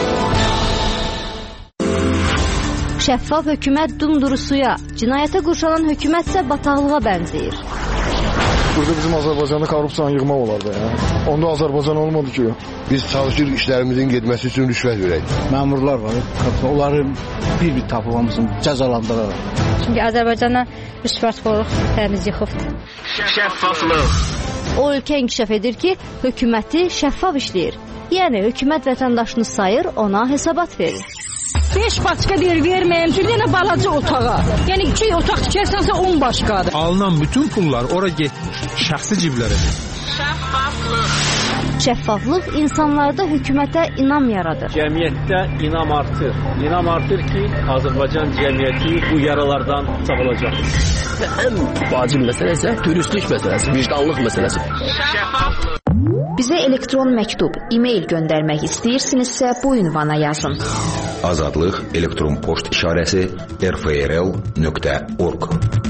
Şəffaf hökumət dumduru suya, cinayətə qurşanan hökumət isə bataqlığa bənzəyir. Burada bizim Azərbaycanda korrupsiyanı yığmaq olardı. Ya. Onda Azərbaycan olmadı ki. Biz çalışırıq işlərimizin getməsi üçün rüşvət verək. Məmurlar var, onların bir-bir tapılmamızın cəzalandıraraq. Çünki Azərbaycana rüşvətxorluq təmiz yıxıbdır. Şəffaflıq. O ölkə inkişaf edir ki, hökuməti şəffaf işləyir. Yəni hökumət vətəndaşını sayır, ona hesabat verir. beş başqa deyir, verməyəm ki, yenə balaca otağa. Yəni iki otaq tikərsənsə on başqadır. Alınan bütün pullar ora getmir, şəxsi ciblərə. Şəffaflıq. Şəffaflıq insanlarda hökumətə inam yaradır. Cəmiyyətdə inam artır. İnam artır ki, Azərbaycan cəmiyyəti bu yaralardan sağolacaq. Ən vacib məsələ isə dürüstlük məsələsi, vicdanlıq məsələsi. Şəffaflıq. Bizə elektron məktub, e-mail göndərmək istəyirsinizsə bu ünvana yazın. Azadlıq elektron poçt işarəsi r f r l nöqtə org.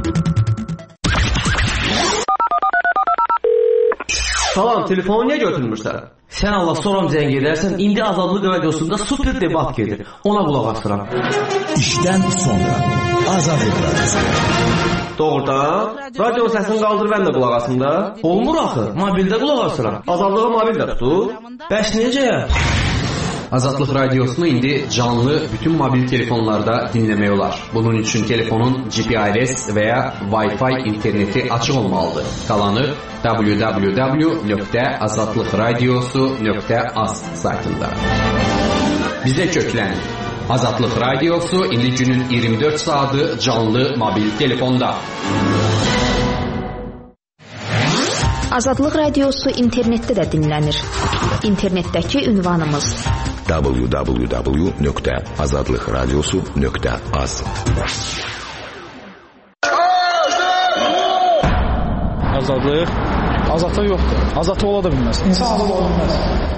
Salam, telefonu niyə götürmürsən? Sən Allah soram zəng edərsən, indi Azadlıq radiosunda super debat gedir. Ona qulaq asıram. İşdən sonra Azadlıq radiosu. Doğrudan, radionun səsini qaldır, mən də qulaq asım da. Olmur axı, mobildə qulaq asıram. Azadlığı mobildə tutur. Bəs necə? Azadlıq Radiosunu indi canlı bütün mobil telefonlarda dinləmək olar. Bunun üçün telefonun G P R S və ya Wi-Fi interneti açıq olmalıdır. Qalanı w w w nöqtə azadlıqradiosu nöqtə az saytında. Bizə köklənin. Azadlıq Radiosu indi günün iyirmi dörd saatı canlı mobil telefonda. Azadlıq Radiosu internetdə də dinlənir. İnternetdəki ünvanımız w w w nöqtə azadlıqradiosu nöqtə az. Azadlıq? Azadlıq yoxdur. Azadlıq ola da bilməz. İnsan azad ola bilməz.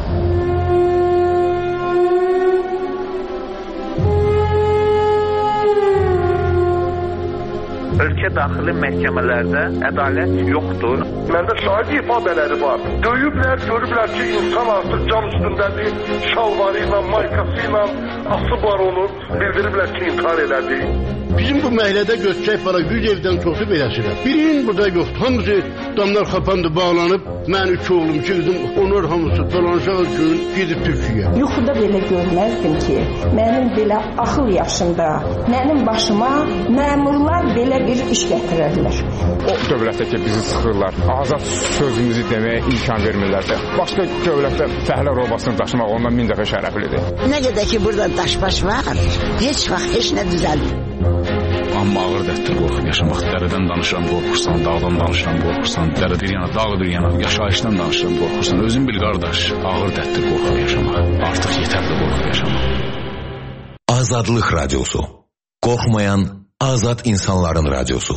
Ölkə daxili məhkəmələrdə ədalət yoxdur. Məndə şahid ifadələri var. Döyüblər, görüblər ki, insan artıq cam üstündədir, şalvarı ilə, maykası ilə asıb var onu. Bildiriblər ki, intihar elədi. Bizim bu məhəllədə götürək para yüz evdən çoxu beləsidir. Birinin burada yoxdur. Hamısı damlar xapandı, bağlanıb. Mən üç oğlum, iki qızım, onlar hamısı dolanışaq üçün gedib Türkiyə. Yuxuda belə görməzdim ki, mənim belə axıl yaşında, mənim başıma məmurlar belə bir iş gətirərlər. O dövlətdə ki, bizi sıxırlar, azad sözümüzü deməyə imkan vermirlər. Başqa dövlətdə fəhlə robasını daşımaq ondan min dəfə şərəflidir. Nə qədər ki, burada daşbaş var, heç vaxt heç nə düzəlmir. Amma ağır dərddir qorxub yaşamaq. Dərədən danışıram, qorxursan, dağdan danışıram, qorxursan, dərə bir yana, dağ bir yana, yaşayışdan danışıram, qorxursan. Özün bil qardaş, ağır dərddir qorxub yaşamaq. Artıq yetərli qorxub yaşamaq. Azadlıq Radyosu. Qorxmayan azad insanların radyosu.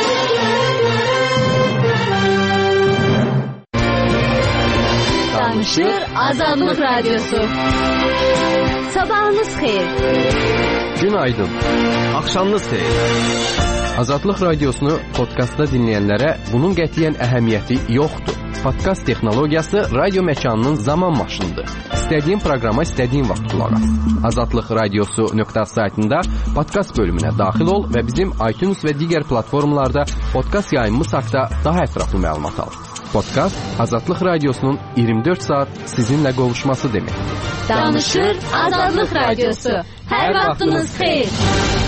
Danışır Azadlıq Radyosu. Sabahınız xeyir. Günaydın. Axşamınız xeyir. Azadlıq Radiosunu podkastda dinləyənlərə bunun qətiyyən əhəmiyyəti yoxdur. Podkast texnologiyası radio məkanının zaman maşınıdır. İstədiyin proqrama istədiyin vaxt qulaq as. azadlıq radiosu nöqtə saytında podkast bölümünə daxil ol və bizim iTunes və digər platformalarda podkast yayımımız haqqında daha ətraflı məlumat al. Podkast Azadlıq Radiosunun iyirmi dörd saat sizinlə qovuşması deməkdir. Danışır Azadlıq Radiosu. Hər vaxtınız xeyir.